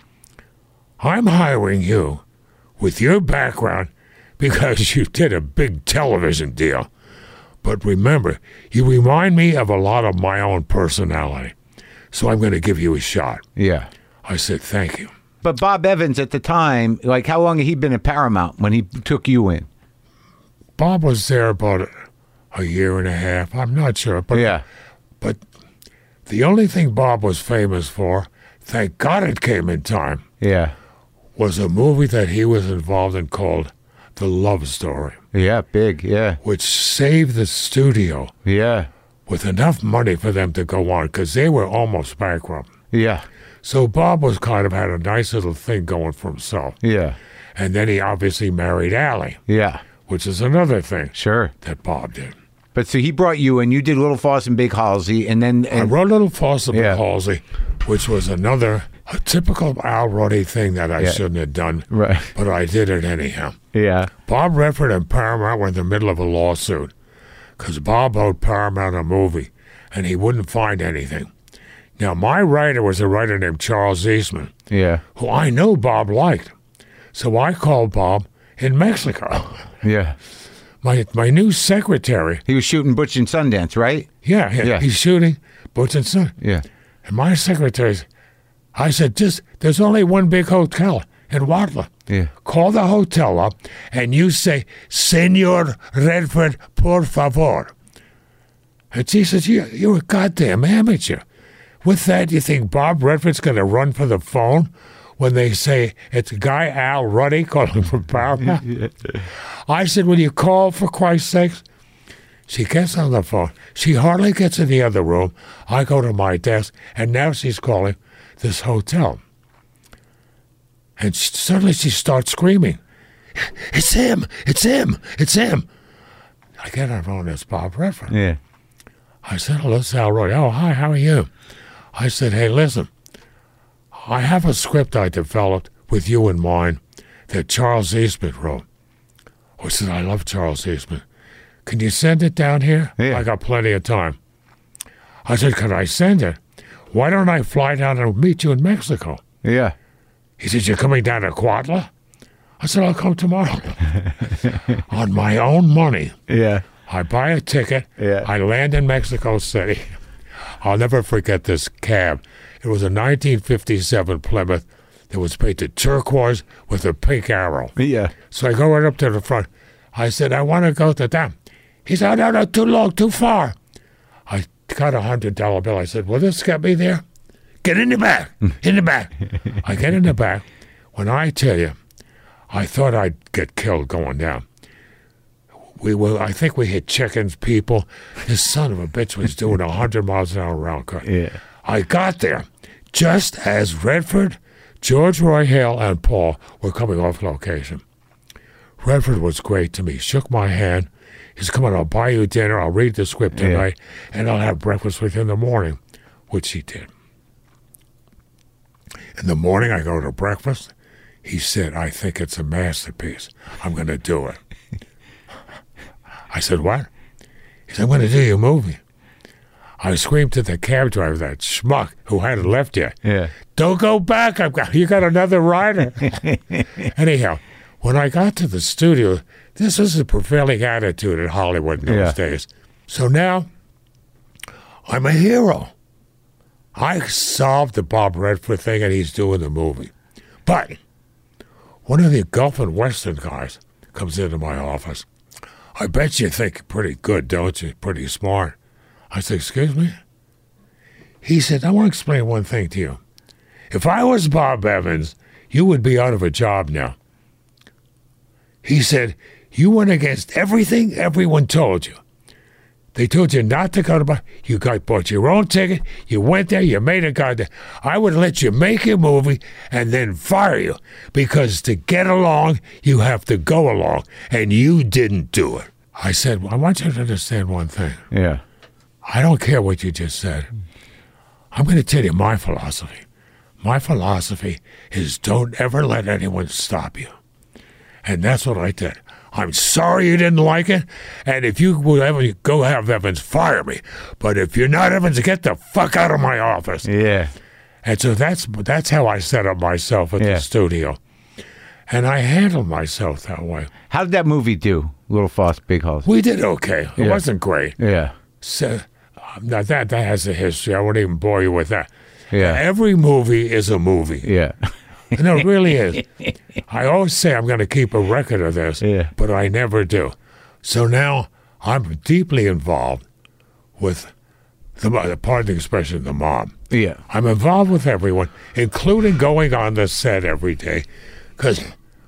I'm hiring you with your background because you did a big television deal. But remember, you remind me of a lot of my own personality. So I'm going to give you a shot. Yeah. I said, thank you. But Bob Evans at the time, like how long had he been at Paramount when he took you in? Bob was there about a year and a half. I'm not sure. But, Yeah. but the only thing Bob was famous for, thank God it came in time, Yeah. was a movie that he was involved in called The Love Story, Yeah. Big. Yeah. which saved the studio Yeah. with enough money for them to go on because they were almost bankrupt. Yeah. So Bob was kind of had a nice little thing going for himself. Yeah. And then he obviously married Allie, Yeah. which is another thing Sure. that Bob did. But so he brought you in. You did Little Foss and Big Halsey, and then I and, wrote Little Foster Yeah. Halsey, which was another a typical Al Ruddy thing that I Yeah. shouldn't have done, right. but I did it anyhow. Yeah. Bob Redford and Paramount were in the middle of a lawsuit because Bob owed Paramount a movie, and he wouldn't find anything. Now, my writer was a writer named Charles Eastman, Yeah. who I know Bob liked. So I called Bob in Mexico. Yeah. My my new secretary, He was shooting Butch and Sundance, right? yeah, yeah, Yeah. he's shooting Butch and Son. Yeah. And my secretary, I said, just there's only one big hotel in Watla. Yeah. Call the hotel up and you say, Senor Redford, por favor. And she says, you, you're a goddamn amateur. With that, you think Bob Redford's going to run for the phone when they say it's a guy, Al Ruddy, calling from Paramount? I said, will you call, for Christ's sakes? She gets on the phone. She hardly gets in the other room. I go to my desk, and now she's calling this hotel. And she, suddenly she starts screaming, it's him, it's him, it's him. I get on the phone, it's Bob Redford. Yeah. I said, hello, it's Al Ruddy. Oh, hi, how are you? I said, hey, listen, I have a script I developed with you in mind that Charles Eastman wrote. I said, I love Charles Eastman. can you send it down here? Yeah. I got plenty of time. I said, can I send it? Why don't I fly down and meet you in Mexico? Yeah. He said, you're coming down to Cuautla? I said, I'll come tomorrow. On my own money. Yeah. I buy a ticket. Yeah. I land in Mexico City. I'll never forget this cab. It was a nineteen fifty-seven Plymouth that was painted turquoise with a pink arrow. Yeah. So I go right up to the front. I said, I want to go to them. He said, no, no, too long, too far. I got a one hundred dollar bill. I said, will this get me there? Get in the back, in the back. I get in the back. When I tell you, I thought I'd get killed going down. We were, I think we hit chickens, people. This son of a bitch was doing a hundred miles an hour round cut. Yeah. I got there just as Redford, George Roy Hale, and Paul were coming off location. Redford was great to me. Shook my hand. He said, come on, I'll buy you dinner. I'll read the script tonight, yeah. and I'll have breakfast with you in the morning, which he did. In the morning, I go to breakfast. He said, I think it's a masterpiece. I'm going to do it. I said, what? He said, I'm going to do your movie. I screamed to the cab driver, that schmuck who hadn't left yet. Yeah. Don't go back. I've got, you got another rider. Anyhow, when I got to the studio, this was the prevailing attitude in Hollywood in those Yeah. days. So now, I'm a hero. I solved the Bob Redford thing, and he's doing the movie. But one of the Gulf and Western guys comes into my office. I bet you think pretty good, don't you? Pretty smart. I said, excuse me? He said, I want to explain one thing to you. If I was Bob Evans, you would be out of a job now. He said, you went against everything everyone told you. They told you not to go to Bob. You got bought your own ticket. You went there. You made a goddamn. I would let you make your movie and then fire you because to get along, you have to go along, and you didn't do it. I said, well, I want you to understand one thing. Yeah. I don't care what you just said. I'm going to tell you my philosophy. My philosophy is don't ever let anyone stop you. And that's what I did. I'm sorry you didn't like it, and if you will ever go have Evans, fire me. But if you're not Evans, get the fuck out of my office. Yeah. And so that's that's how I set up myself at Yeah. the studio. And I handled myself that way. How did that movie do, Little Foss, Big House? We did okay. It Yeah. wasn't great. Yeah. So, um, now that, that has a history. I won't even bore you with that. Yeah. Every movie is a movie. Yeah. No, it really is. I always say I'm going to keep a record of this, Yeah. but I never do. So now I'm deeply involved with the, mo- pardon the expression, the mob. Yeah. I'm involved with everyone, including going on the set every day, because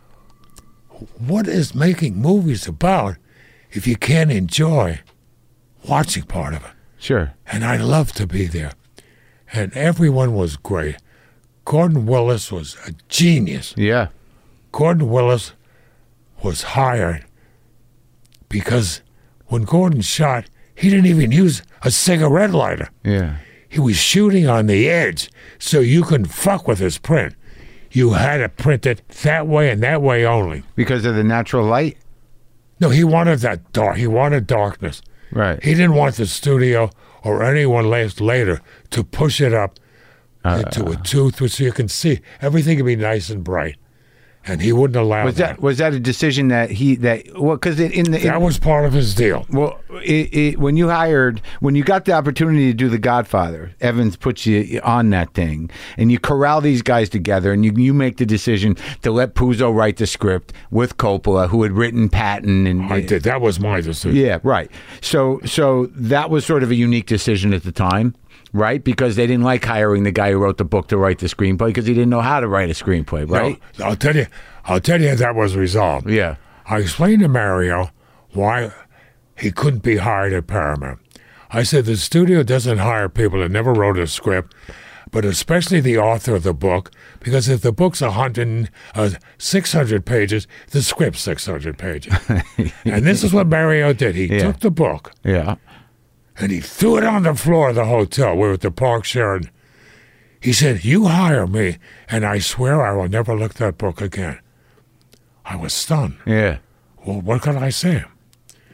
what is making movies about if you can't enjoy watching part of it? Sure. And I love to be there. And everyone was great. Gordon Willis was a genius. Yeah. Gordon Willis was hired because when Gordon shot, he didn't even use a cigarette lighter. Yeah. He was shooting on the edge, so you couldn't fuck with his print. You had to print it that way and that way only. Because of the natural light? No, he wanted that dark. He wanted darkness. Right. He didn't want the studio or anyone last later to push it up Uh, into a tooth so you can see. Everything can be nice and bright. And he wouldn't allow Was that was that a decision that he that well because in the in, That was part of his deal. well it, it, when you hired when you got the opportunity to do The Godfather, Evans puts you on that thing and you corral these guys together and you you make the decision to let Puzo write the script with Coppola, who had written Patton and I did. That was my decision. yeah, right. So so that was sort of a unique decision at the time. Right, because they didn't like hiring the guy who wrote the book to write the screenplay because he didn't know how to write a screenplay, right? No, I'll tell you. I'll tell you that was resolved. Yeah. I explained to Mario why he couldn't be hired at Paramount. I said the studio doesn't hire people that never wrote a script, but especially the author of the book, because if the book's a hundred, uh, six hundred pages, the script's six hundred pages. And this is what Mario did. He Yeah. took the book Yeah. and he threw it on the floor of the hotel. We were at the Park Sheraton. He said, you hire me, and I swear I will never look that book again. I was stunned. Yeah. Well, what could I say?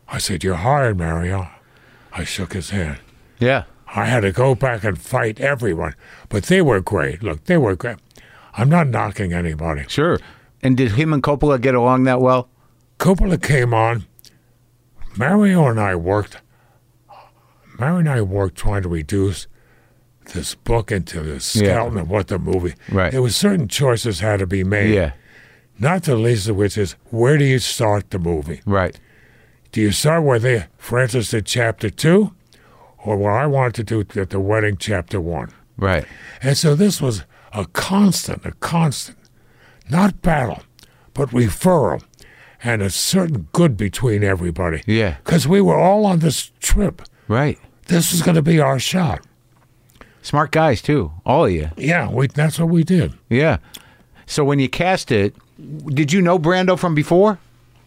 I said, "You're hired, Mario." I shook his hand. Yeah. I had to go back and fight everyone, but they were great. Look, they were great. I'm not knocking anybody. Sure. And did him and Coppola get along that well? Coppola came on. Mario and I worked. Mario and I worked trying to reduce this book into the skeleton Yeah. of what the movie. Right. There was certain choices had to be made. Yeah. Not the least of which is, where do you start the movie? Right. Do you start where they Francis did chapter two, or where I wanted to do at the wedding chapter one? Right. And so this was a constant, a constant, not battle, but referral, and a certain good between everybody. Yeah. Because we were all on this trip. Right. This was going to be our shot. Smart guys too, all of you. Yeah, we, that's what we did. Yeah. So when you cast it, did you know Brando from before?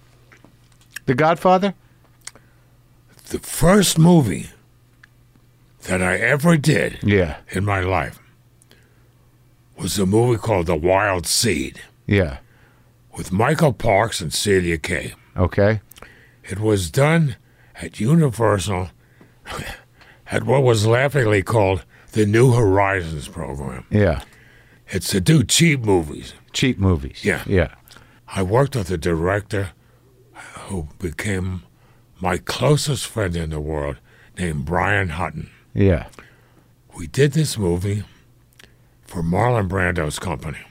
The Godfather? The first movie that I ever did Yeah. in my life was a movie called The Wild Seed Yeah. with Michael Parks and Celia Kay. Okay. It was done at Universal at what was laughingly called the New Horizons program. Yeah. It's to do cheap movies. Cheap movies. Yeah. Yeah. I worked with a director who became my closest friend in the world named Brian Hutton. Yeah. We did this movie for Marlon Brando's company.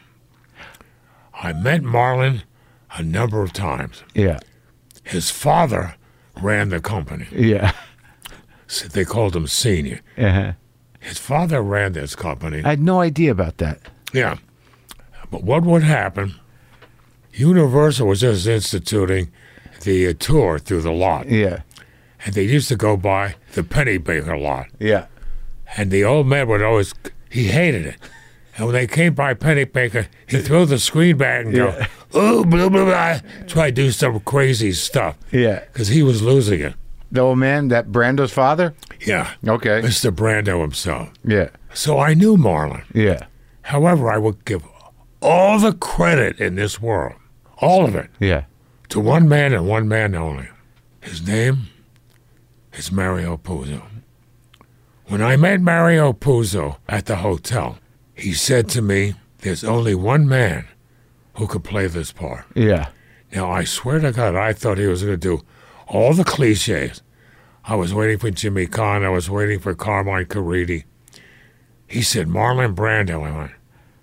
I met Marlon a number of times. Yeah. His father ran the company. Yeah. So they called him Senior. Uh-huh. His father ran this company. I had no idea about that. Yeah. But what would happen, Universal was just instituting the uh, tour through the lot. Yeah. And they used to go by the Pennybaker lot. Yeah. And the old man would always, he hated it. And when they came by Pennybaker, he'd throw the screen back and go, Yeah. oh, blah, blah, blah. Try to do some crazy stuff. Yeah. Because he was losing it. The old man, that Brando's father? Yeah. Okay. Mister Brando himself. Yeah. So I knew Marlon. Yeah. However, I would give all the credit in this world, all of it, Yeah. to one man and one man only. His name is Mario Puzo. When I met Mario Puzo at the hotel, he said to me, there's only one man who could play this part. Yeah. Now, I swear to God, I thought he was going to do all the cliches. I was waiting for Jimmy Caan. I was waiting for Carmine Caridi. He said, Marlon Brando. I went,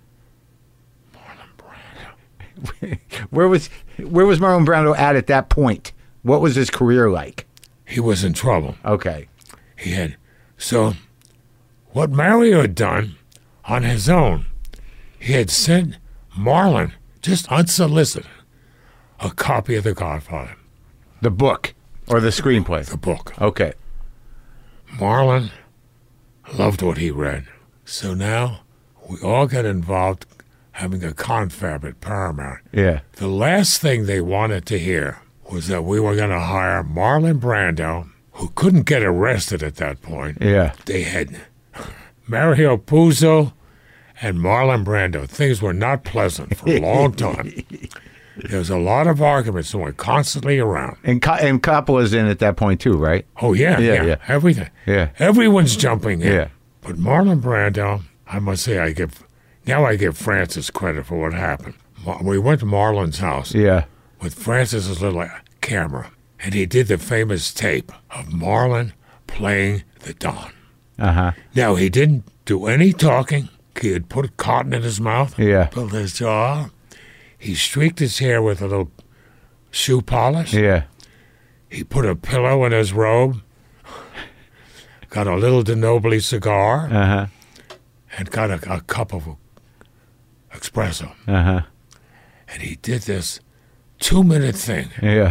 Where was where was Marlon Brando at at that point? What was his career like? he was in trouble. Okay. He had, so what Mario had done on his own, he had sent Marlon, just unsolicited, a copy of The Godfather, The book or the screenplay? the book. Okay. Marlon loved what he read. So now we all got involved having a confab at Paramount. Yeah. The last thing they wanted to hear was that we were going to hire Marlon Brando, who couldn't get arrested at that point. Yeah. They had Mario Puzo and Marlon Brando. Things were not pleasant for a long time. There was a lot of arguments that went constantly around. And Co- and Coppola's in at that point too, right? Oh, yeah, Yeah, yeah, yeah. everything. Yeah. Everyone's jumping in. Yeah. But Marlon Brando, I must say, I give now I give Francis credit for what happened. Mar- We went to Marlon's house Yeah. with Francis's little camera, and he did the famous tape of Marlon playing the Don. Uh-huh. Now, he didn't do any talking. He had put cotton in his mouth, Yeah. built his jaw. He streaked his hair with a little shoe polish. Yeah. He put a pillow in his robe, got a little DeNobili cigar, Uh-huh. and got a, a cup of espresso. Uh-huh. And he did this two-minute thing. Yeah.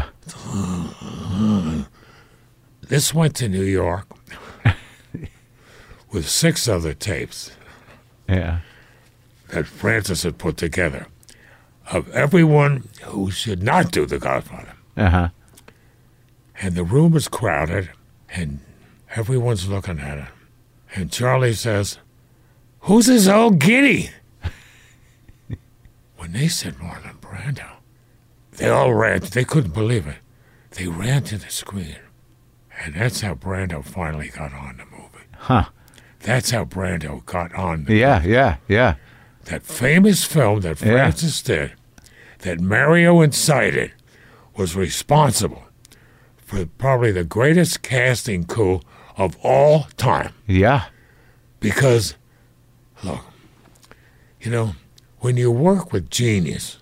This went to New York with six other tapes Yeah. that Francis had put together of everyone who should not do The Godfather. Uh-huh. And the room was crowded, and everyone's looking at it. And Charlie says, who's this old giddy? When they said Marlon Brando, they all ran. They couldn't believe it. they ran to the screen. And that's how Brando finally got on the movie. Huh. That's how Brando got on the Yeah, yeah, yeah. That famous film that Yeah. Francis did, that Mario incited, was responsible for probably the greatest casting coup of all time. Yeah. Because, look, you know, when you work with genius,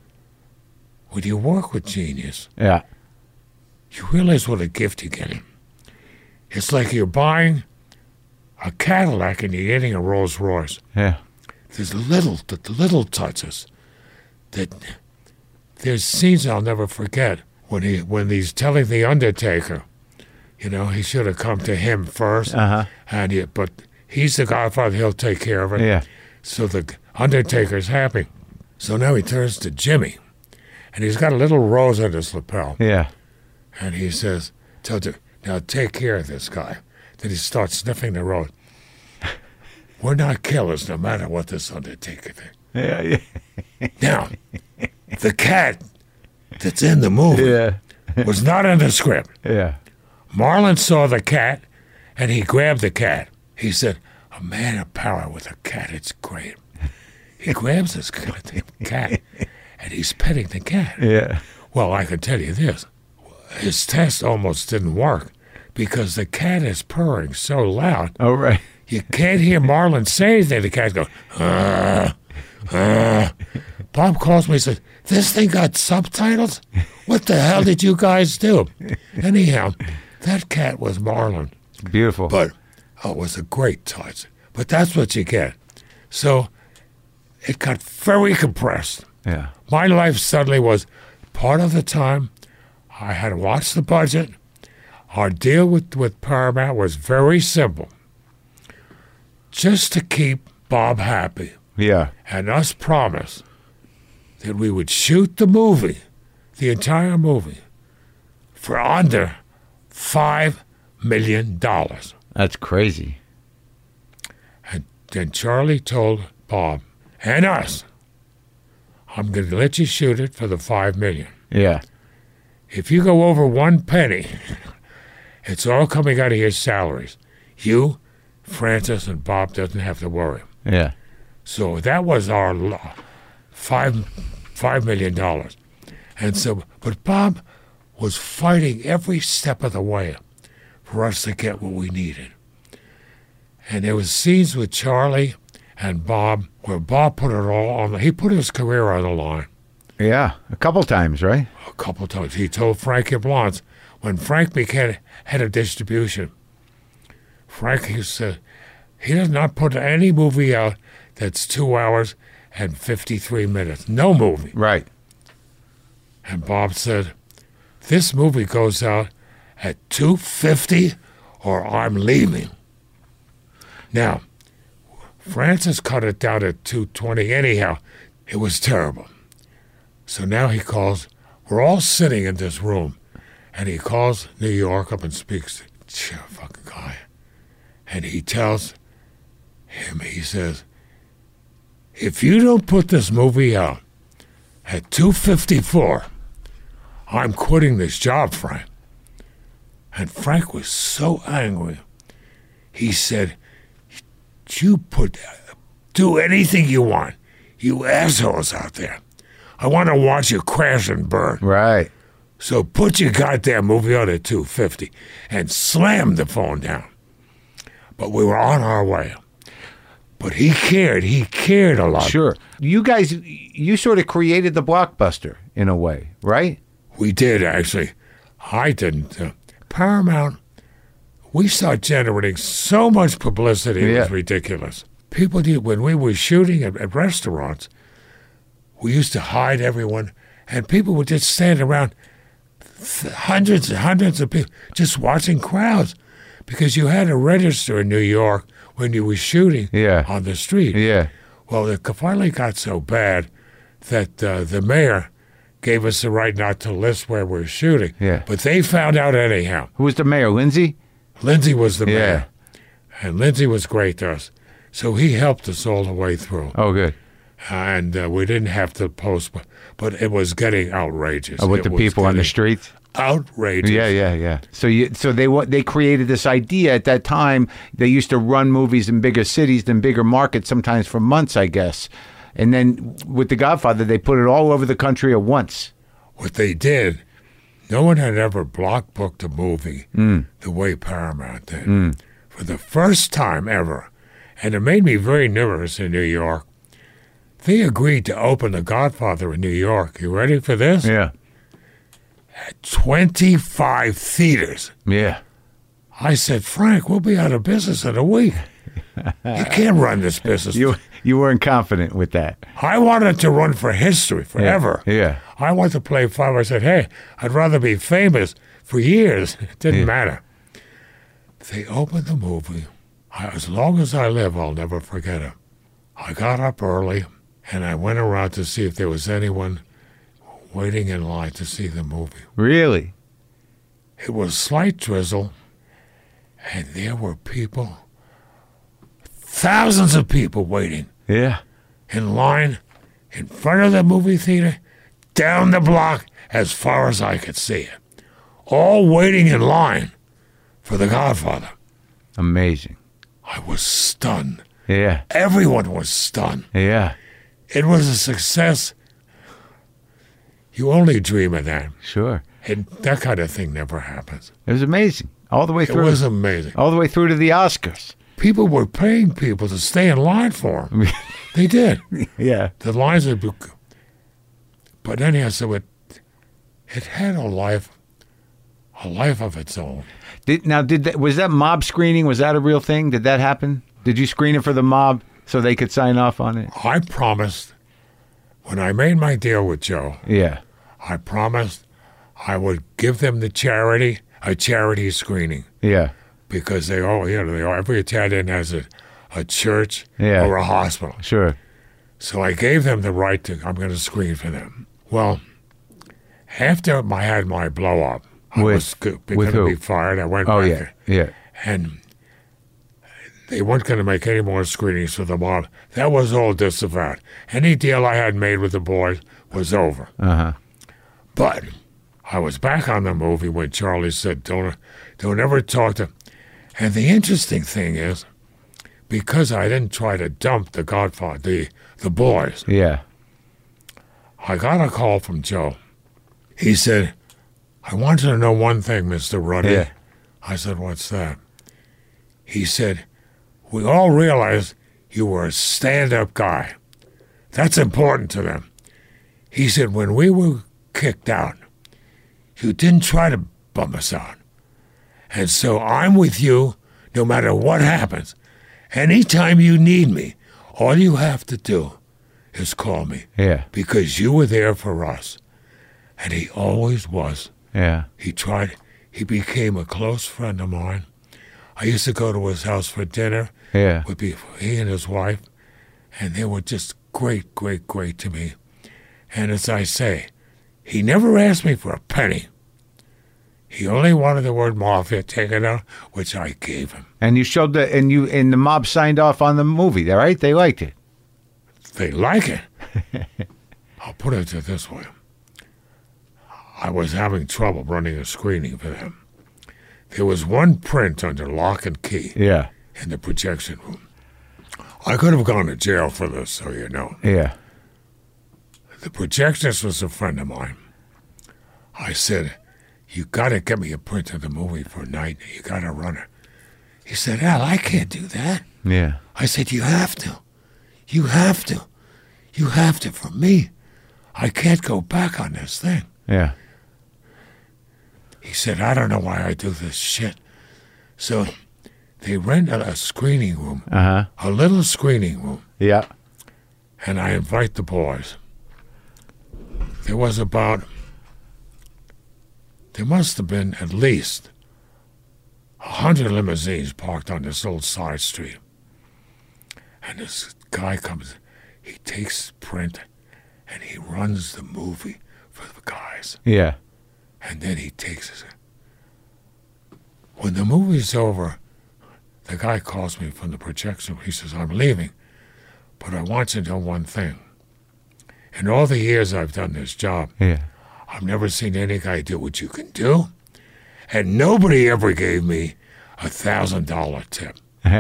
when you work with genius, Yeah. you realize what a gift you're getting. It's like you're buying a Cadillac and you're getting a Rolls Royce. Yeah. There's little, the little touches that there's scenes I'll never forget when he when he's telling the Undertaker, you know, he should have come to him first, Uh-huh. and he, but he's the Godfather, he'll take care of it. Yeah. So the Undertaker's happy. So now he turns to Jimmy, and he's got a little rose on his lapel, Yeah. and he says, "Tell him, now take care of this guy." Then he starts sniffing the rose. We're not killers, no matter what this Undertaker thinks. Yeah. Yeah. Now, the cat that's in the movie Yeah. was not in the script. Yeah. Marlon saw the cat, and he grabbed the cat. He said, "A man of power with a cat, it's great." He grabs this goddamn cat, and he's petting the cat. Yeah. Well, I can tell you this. His test almost didn't work because the cat is purring so loud, Oh, right. you can't hear Marlon say anything. The cat goes, ah, ah. Bob calls me and says, "This thing got subtitles? What the hell did you guys do?" Anyhow, that cat was Marlon. Beautiful. But oh, it was a great touch. But that's what you get. So it got very compressed. yeah. My life suddenly was part of the time I had to watch the budget. Our deal with, with Paramount was very simple. Just to keep Bob happy Yeah. and us promise that we would shoot the movie, the entire movie, for under five million dollars. That's crazy. And then Charlie told Bob and us, "I'm going to let you shoot it for the five million dollars. Yeah. If you go over one penny, it's all coming out of your salaries. You, Francis, and Bob doesn't have to worry." Yeah. So that was our lo- five five million dollars. And so, but Bob was fighting every step of the way for us to get what we needed. And there was scenes with Charlie and Bob where Bob put it all on. The, he put his career on the line Yeah. A couple times, right? a couple times. He told Frank Yablans when Frank became head of distribution. Frank he said he does not put any movie out that's two hours and fifty-three minutes. No movie. Right. And Bob said, "This movie goes out at two fifty or I'm leaving." Now, Francis cut it down at two twenty anyhow. It was terrible. So now he calls, we're all sitting in this room, and he calls New York up and speaks to the fucking guy. And he tells him, he says, "If you don't put this movie out at two fifty-four, I'm quitting this job, Frank." And Frank was so angry. He said, "You put, do anything you want, you assholes out there. I want to watch you crash and burn. Right. So put your goddamn movie out at two fifty," and slammed the phone down. But we were on our way. But he cared. He cared a lot. Sure. You guys, you sort of created the blockbuster in a way, right? We did, actually. I didn't. Uh, Paramount, we started generating so much publicity, it was Yeah. ridiculous. People did, when we were shooting at, at restaurants, we used to hide everyone, and people would just stand around, th- hundreds and hundreds of people, just watching crowds, because you had to register in New York when you were shooting Yeah. on the street. Yeah. Well, it finally got so bad that uh, the mayor gave us the right not to list where we were shooting. Yeah. But they found out anyhow. Who was the mayor? Lindsay? Lindsay was the Yeah. mayor. And Lindsay was great to us. So he helped us all the way through. Oh, good. And uh, we didn't have to post, but, but it was getting outrageous. Oh, with It the was people on the getting streets? outrageous. Yeah, yeah, yeah. So you, so they wa- they created this idea at that time. They used to run movies in bigger cities than bigger markets, sometimes for months, I guess. And then with The Godfather, they put it all over the country at once. What they did, no one had ever block booked a movie Mm. the way Paramount did. For the first time ever, and it made me very nervous in New York, they agreed to open The Godfather in New York. You ready for this? Yeah, twenty-five theaters. yeah. I said, Frank, we'll be out of business in a week. You can't run this business. You you weren't confident with that. I wanted to run for history forever. Yeah. I wanted to play five. I said, hey, I'd rather be famous for years. It didn't Yeah. matter. They opened the movie. I, as long as I live, I'll never forget it. I got up early, and I went around to see if there was anyone waiting in line to see the movie. Really? It was slight drizzle, and there were people, thousands of people waiting Yeah. in line in front of the movie theater, down the block as far as I could see it. All waiting in line for The Godfather. Amazing. I was stunned. Yeah. Everyone was stunned. Yeah. It was a success. You only dream of that. Sure. And that kind of thing never happens. It was amazing. All the way It through. was amazing. all the way through to the Oscars. People were paying people to stay in line for them. They did. Yeah. The lines would be, but anyhow, so it it had a life, a life of its own. Did, now, did that, was that mob screening? Was that a real thing? Did that happen? Did you screen it for the mob so they could sign off on it? I promised when I made my deal with Joe, Yeah. I promised I would give them the charity a charity screening Yeah. because they all you know they all, every Italian has a a church Yeah. or a hospital. Sure. So I gave them the right to, I'm going to screen for them. Well, after I had my blow up, I With- was go- with going to who? be fired. I went Oh, back yeah. there, Yeah. and they weren't going to make any more screenings for the mob. That was all disavowed. Any deal I had made with the boys was over. Uh-huh. But I was back on the movie when Charlie said, don't, don't ever talk to... And the interesting thing is, because I didn't try to dump the Godfather, the, the boys, Yeah. I got a call from Joe. He said, I want you to know one thing, Mister Ruddy. Yeah. I said, what's that? He said, we all realized you were a stand-up guy. That's important to them. He said, when we were kicked out, you didn't try to bum us out. And so I'm with you no matter what happens. Anytime you need me, all you have to do is call me Yeah. because you were there for us. And he always was. Yeah. He tried, he became a close friend of mine. I used to go to his house for dinner. Yeah. Would be he and his wife, and they were just great, great, great to me. And as I say, he never asked me for a penny. He only wanted the word mafia taken out, which I gave him. And you showed the and you and the mob signed off on the movie, right? They liked it. They like it. I'll put it this way. I was having trouble running a screening for them. There was one print under lock and key Yeah. in the projection room. I could have gone to jail for this, so you know. Yeah. The projectionist was a friend of mine. I said, you got to get me a print of the movie for a night. You got to run it. He said, Al, I can't do that. Yeah. I said, you have to. You have to. You have to for me. I can't go back on this thing. Yeah. He said, I don't know why I do this shit. So they rented a screening room, Uh-huh. a little screening room, Yeah. and I invite the boys. There was about, there must have been at least a hundred limousines parked on this old side street. And this guy comes, he takes print, and he runs the movie for the guys. Yeah. And then he takes it. When the movie's over, the guy calls me from the projection. He says, I'm leaving, but I want you to know one thing. In all the years I've done this job, Yeah. I've never seen any guy do what you can do. And nobody ever gave me a thousand dollar tip.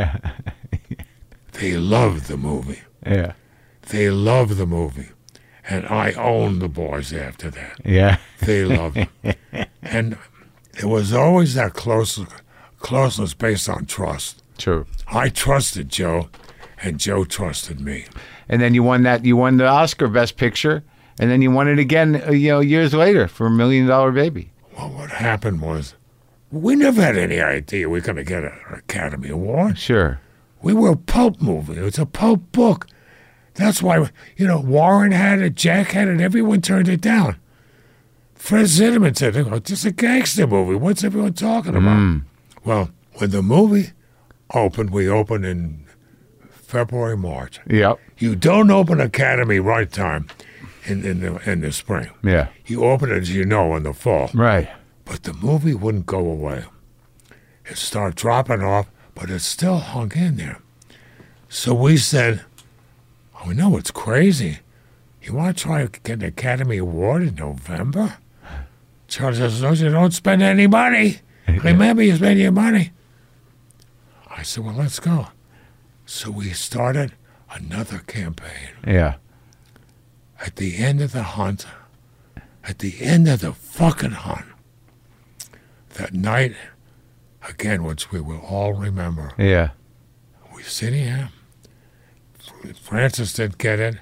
They loved the movie. Yeah. They loved the movie. And I owned the boys after that. Yeah. They loved it. And it was always that close, closeness based on trust. True. I trusted Joe, and Joe trusted me. And then you won that. You won the Oscar Best Picture, and then you won it again, uh, you know, years later for Million Dollar Baby. Well, what happened was, we never had any idea we were going to get an Academy Award. Sure. We were a pulp movie. It was a pulp book. That's why, you know, Warren had it, Jack had it, everyone turned it down. Fred Zinnemann said, oh, it's just a gangster movie. What's everyone talking about? Mm. Well, when the movie opened, we opened in February, March. Yep. You don't open Academy right time in, in, the, in the spring. Yeah. You open it, as you know, in the fall. Right. But the movie wouldn't go away. It started dropping off, but it still hung in there. So we said, oh, we know it's crazy. You want to try to get an Academy Award in November? Charlie says, no, you don't spend any money. Remember, you spend your money. I said, well, let's go. So we started another campaign. Yeah. At the end of the hunt, at the end of the fucking hunt, that night, again, which we will all remember, Yeah. we sitting here. Francis didn't get it.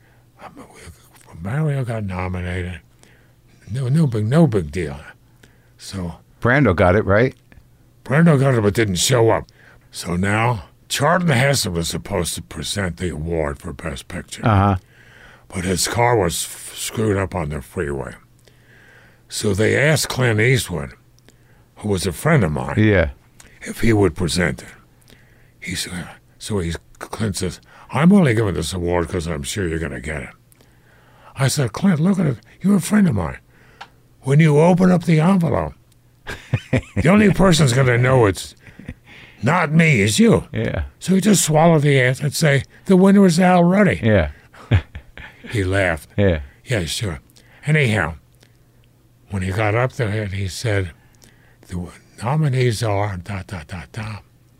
Mario got nominated. No, no big, no big deal. So Brando got it, right? Brando got it, but didn't show up. So now Charlton Heston was supposed to present the award for Best Picture, Uh-huh. but his car was f- screwed up on the freeway. So they asked Clint Eastwood, who was a friend of mine, Yeah. if he would present it. He said, so he, Clint says, I'm only giving this award because I'm sure you're going to get it. I said, Clint, look at it. You're a friend of mine. When you open up the envelope, the only person's going to know it's not me, it's you. Yeah. So he just swallowed the answer and say, the winner is Al Ruddy. Yeah. He laughed. Yeah. Yeah, sure. Anyhow, when he got up there, he said, the nominees are da, da, da, da.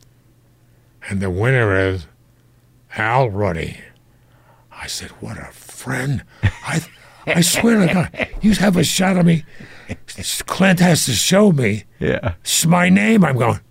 And the winner is Al Ruddy. I said, what a friend. I I swear to God, you have a shot of me. Clint has to show me. Yeah. It's my name. I'm going,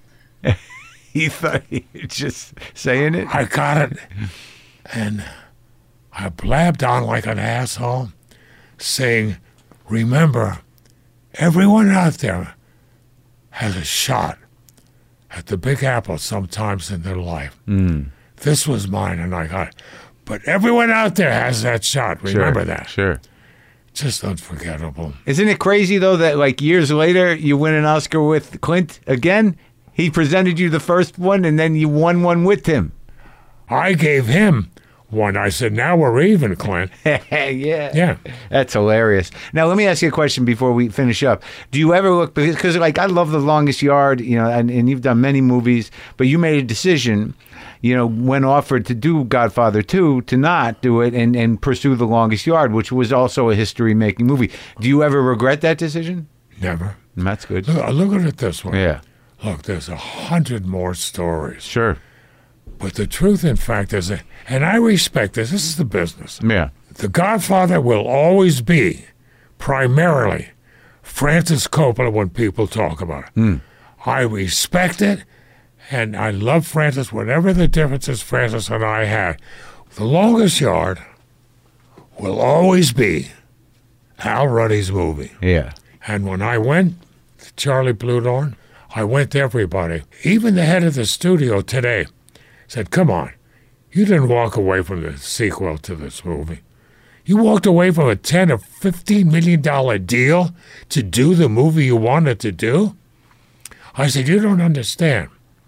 He thought he was just saying it. I got it. And I blabbed on like an asshole, saying, remember, everyone out there has a shot at the Big Apple sometimes in their life. Mm. This was mine, and I got it. But everyone out there has that shot. Remember Sure. that. Sure. Just unforgettable. Isn't it crazy, though, that like years later you win an Oscar with Clint again? He presented you the first one, and then you won one with him. I gave him one. I said, now we're even, Clint. yeah. Yeah. That's hilarious. Now, let me ask you a question before we finish up. Do you ever look, because like I love The Longest Yard, you know, and, and you've done many movies, but you made a decision, you know, when offered to do Godfather two, to not do it and, and pursue The Longest Yard, which was also a history-making movie. Do you ever regret that decision? Never. That's good. Look, look at it this way. Yeah. Look, there's a hundred more stories. Sure. But the truth, in fact, is that, and I respect this, this is the business. Yeah. The Godfather will always be primarily Francis Coppola when people talk about it. Mm. I respect it, and I love Francis, whatever the differences Francis and I had. The Longest Yard will always be Al Ruddy's movie. Yeah. And when I went to Charlie Bluedorn, I went to everybody. Even the head of the studio today said, come on, you didn't walk away from the sequel to this movie. You walked away from a ten or fifteen million dollar deal to do the movie you wanted to do? I said, you don't understand.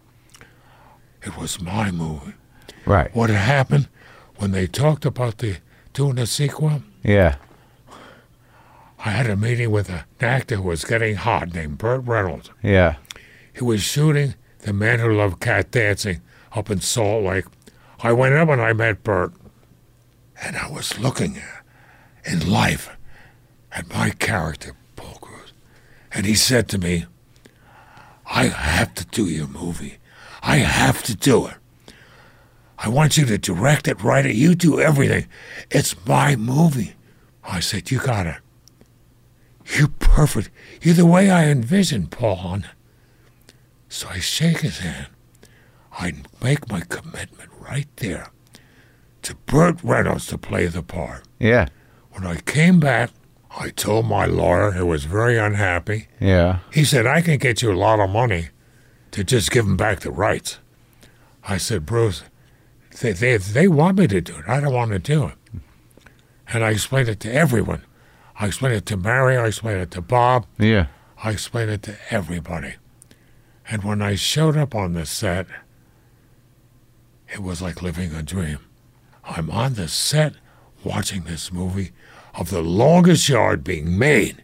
It was my movie. Right. What had happened when they talked about the doing a sequel? Yeah. I had a meeting with an actor who was getting hot named Burt Reynolds. Yeah. He was shooting The Man Who Loved Cat Dancing up in Salt Lake. I went up and I met Burt, and I was looking in life and my character, Paul Cruz. And he said to me, I have to do your movie. I have to do it. I want you to direct it, write it. You do everything. It's my movie. I said, you got it. You're perfect. You're the way I envisioned, Paul. So I shake his hand. I make my commitment right there to Burt Reynolds to play the part. Yeah. When I came back, I told my lawyer, who was very unhappy. Yeah. He said, I can get you a lot of money to just give him back the rights. I said, Bruce, they, they, they want me to do it. I don't want to do it. And I explained it to everyone. I explained it to Mary. I explained it to Bob. Yeah. I explained it to everybody. And when I showed up on the set, it was like living a dream. I'm on the set watching this movie of The Longest Yard being made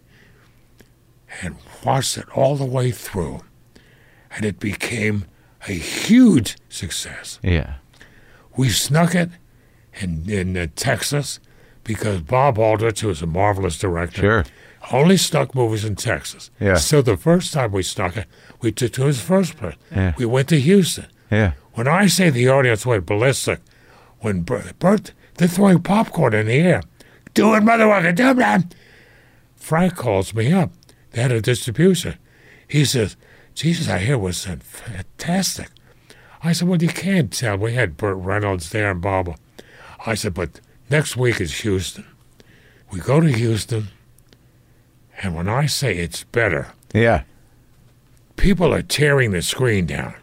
and watched it all the way through. And it became a huge success. Yeah. We snuck it in, in uh, Texas because Bob Aldrich, who was a marvelous director, Sure. only snuck movies in Texas. Yeah. So the first time we snuck it, we took to his first place. Yeah. We went to Houston. Yeah. When I say the audience went ballistic, when Bert, Bert they're throwing popcorn in the air. Do it, motherfucker, do it, man. Frank calls me up. They had a distribution. He says, Jesus, I hear it was fantastic. I said, well, you can't tell. We had Burt Reynolds there and Bob. I said, but next week is Houston. We go to Houston, and when I say it's better, Yeah. people are tearing the screen down.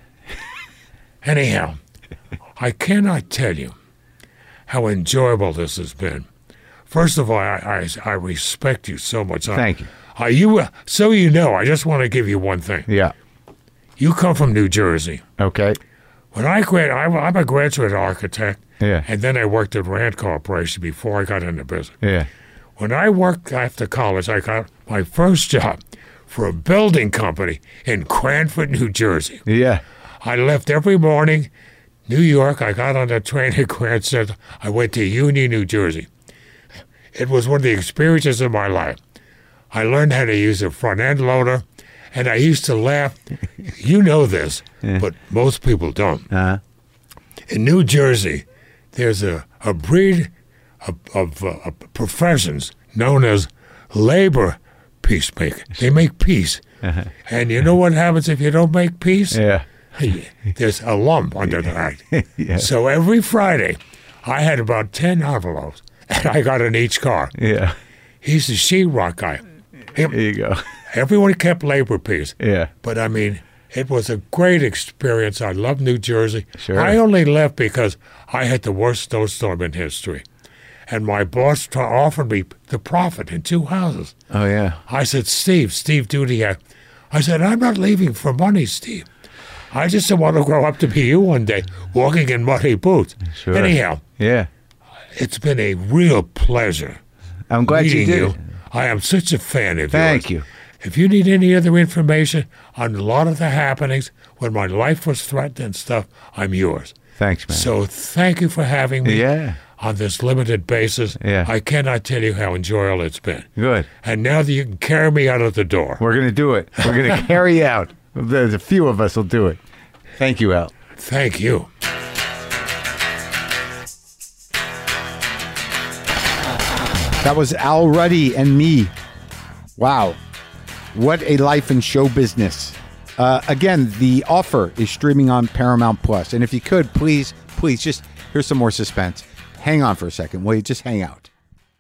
Anyhow, I cannot tell you how enjoyable this has been. First of all, I, I, I respect you so much. Thank you. I, you. So you know, I just want to give you one thing. Yeah. You come from New Jersey. Okay. When I grad, I'm, I'm a graduate architect, Yeah. and then I worked at Rand Corporation before I got into business. Yeah. When I worked after college, I got my first job for a building company in Cranford, New Jersey. Yeah. I left every morning, New York. I got on the train at Grand Central. I went to Union, New Jersey. It was one of the experiences of my life. I learned how to use a front end loader, and I used to laugh. You know this, Yeah. but most people don't. Uh-huh. In New Jersey, there's a, a breed of, of, uh, of professions known as labor peacemaker. They make peace. Uh-huh. And you know what happens if you don't make peace? Yeah. There's a lump under the act. Yeah. So every Friday, I had about ten envelopes, and I got in each car. Yeah. He's the sheetrock guy. Him- There you go. everyone kept labor peace. Yeah. But, I mean, it was a great experience. I love New Jersey. Sure. I only left because I had the worst snowstorm in history. And my boss t- offered me the profit in two houses. Oh, yeah. I said, Steve, Steve Dudiak. I said, I'm not leaving for money, Steve. I just want to grow up to be you one day, walking in muddy boots. Sure. Anyhow, Yeah. it's been a real pleasure I'm glad you meeting did. you. it. I am such a fan of yours. Thank you. If you need any other information on a lot of the happenings when my life was threatened and stuff, I'm yours. Thanks, man. So thank you for having me Yeah. on this limited basis. Yeah. I cannot tell you how enjoyable it's been. Good. And now that you can carry me out of the door. We're going to do it. We're going to carry out. There's a few of us will do it. Thank you, Al. Thank you. That was Al Ruddy and me. Wow. What a life in show business. Uh, again, The Offer is streaming on Paramount Plus. And if you could, please, please, just here's some more suspense. Hang on for a second. Will you just hang out?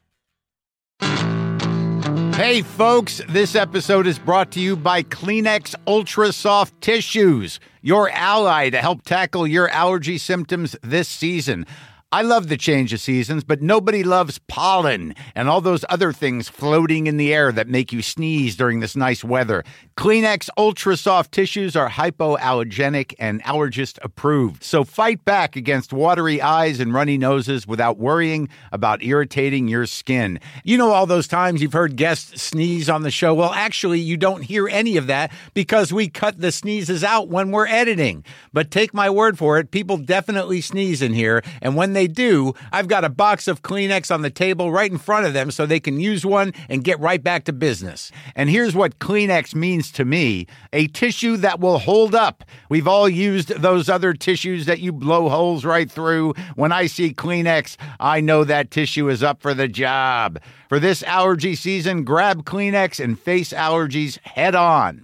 Hey, folks, this episode is brought to you by Kleenex Ultra Soft Tissues, your ally to help tackle your allergy symptoms this season. I love the change of seasons, but nobody loves pollen and all those other things floating in the air that make you sneeze during this nice weather. Kleenex Ultra Soft Tissues are hypoallergenic and allergist approved. So fight back against watery eyes and runny noses without worrying about irritating your skin. You know all those times you've heard guests sneeze on the show? Well, actually, you don't hear any of that because we cut the sneezes out when we're editing. But take my word for it, people definitely sneeze in here, and when they they do, I've got a box of Kleenex on the table right in front of them so they can use one and get right back to business. And here's what Kleenex means to me: a tissue that will hold up. We've all used those other tissues that you blow holes right through. When I see Kleenex, I know that tissue is up for the job. For this allergy season, grab Kleenex and face allergies head on.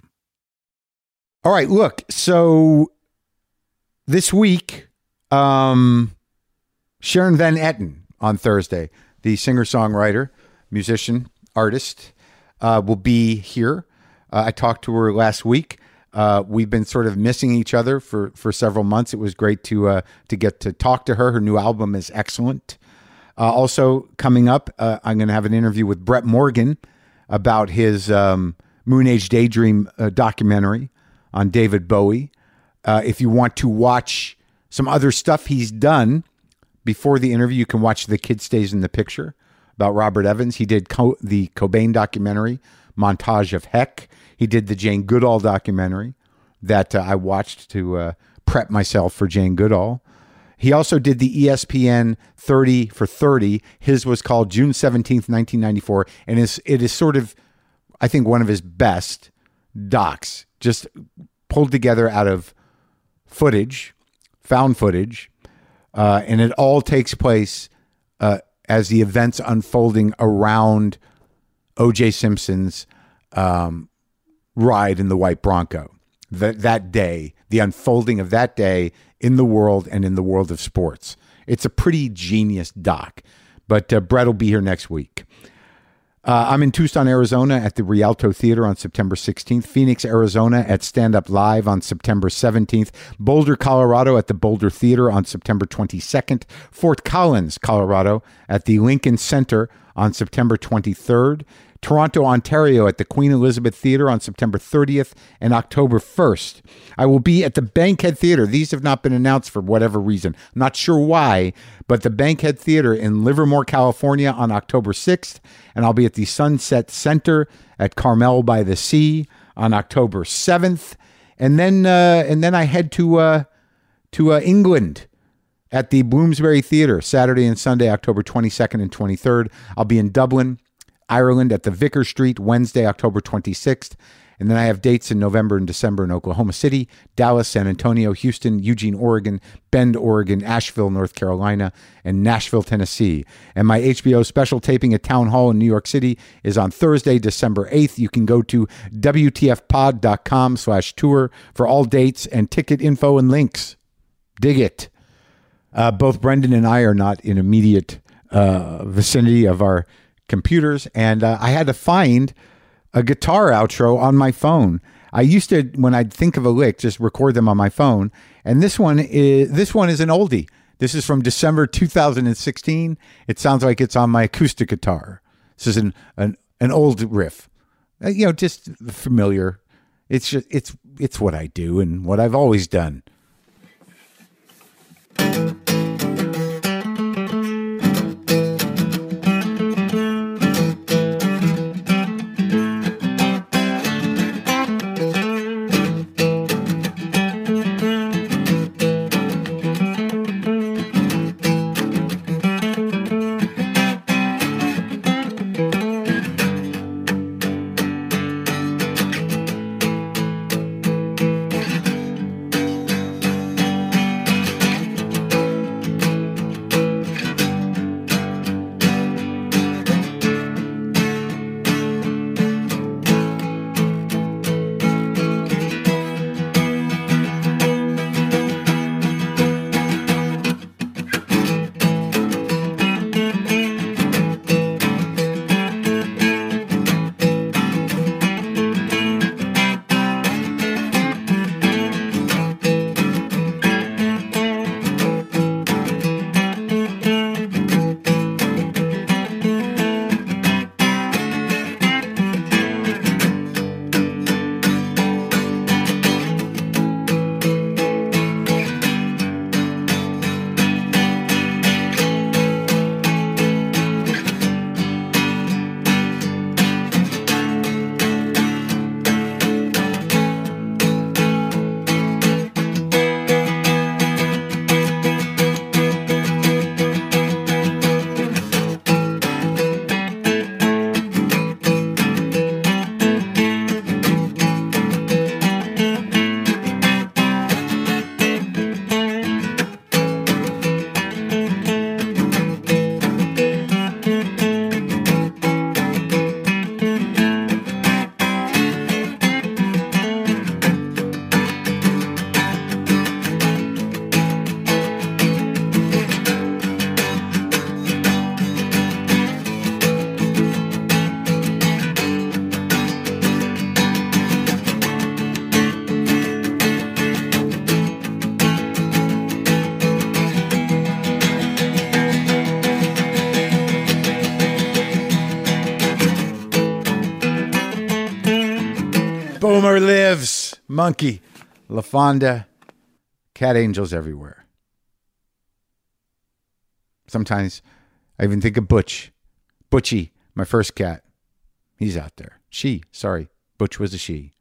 All right, look, so this week, um, Sharon Van Etten on Thursday, the singer-songwriter, musician, artist, uh, will be here. Uh, I talked to her last week. Uh, we've been sort of missing each other for, for several months. It was great to uh, to get to talk to her. Her new album is excellent. Uh, also coming up, uh, I'm going to have an interview with Brett Morgan about his um, Moon Age Daydream uh, documentary on David Bowie. Uh, if you want to watch some other stuff he's done before the interview, you can watch The Kid Stays in the Picture about Robert Evans. He did Co- the Cobain documentary, Montage of Heck. He did the Jane Goodall documentary that uh, I watched to uh, prep myself for Jane Goodall. He also did the E S P N thirty for thirty. His was called June seventeenth, nineteen ninety-four. And is it is sort of, I think, one of his best docs, just pulled together out of footage, found footage. Uh, and it all takes place uh, as the events unfolding around O J Simpson's um, ride in the white Bronco. That that day, the unfolding of that day in the world and in the world of sports. It's a pretty genius doc, but uh, Brett will be here next week. Uh, I'm in Tucson, Arizona at the Rialto Theater on September sixteenth, Phoenix, Arizona at Stand Up Live on September seventeenth, Boulder, Colorado at the Boulder Theater on September twenty-second, Fort Collins, Colorado at the Lincoln Center on September twenty-third, Toronto, Ontario at the Queen Elizabeth Theatre on September thirtieth and October first. I will be at the Bankhead Theatre. These have not been announced for whatever reason. I'm not sure why, but the Bankhead Theatre in Livermore, California on October sixth. And I'll be at the Sunset Center at Carmel by the Sea on October seventh. And then uh, and then I head to uh, to uh, England at the Bloomsbury Theatre Saturday and Sunday, October twenty-second and twenty-third. I'll be in Dublin, Ireland at the Vicar Street Wednesday, October twenty-sixth. And then I have dates in November and December in Oklahoma City, Dallas, San Antonio, Houston, Eugene, Oregon, Bend, Oregon, Asheville, North Carolina, and Nashville, Tennessee. And my H B O special taping at Town Hall in New York City is on Thursday, December eighth. You can go to W T F pod dot com slash tour for all dates and ticket info and links. Dig it. Uh, both Brendan and I are not in immediate uh, vicinity of our computers, and uh, I had to find a guitar outro on my phone. I used to, when I'd think of a lick, just record them on my phone, and this one is this one is an oldie. This is from December two thousand sixteen. It sounds like it's on my acoustic guitar. This is an an, an old riff, uh, you know, just familiar. It's just, it's it's what I do and what I've always done. Summer lives. Monkey. LaFonda. Cat angels everywhere. Sometimes I even think of Butch. Butchie, my first cat. He's out there. She, sorry. Butch was a she.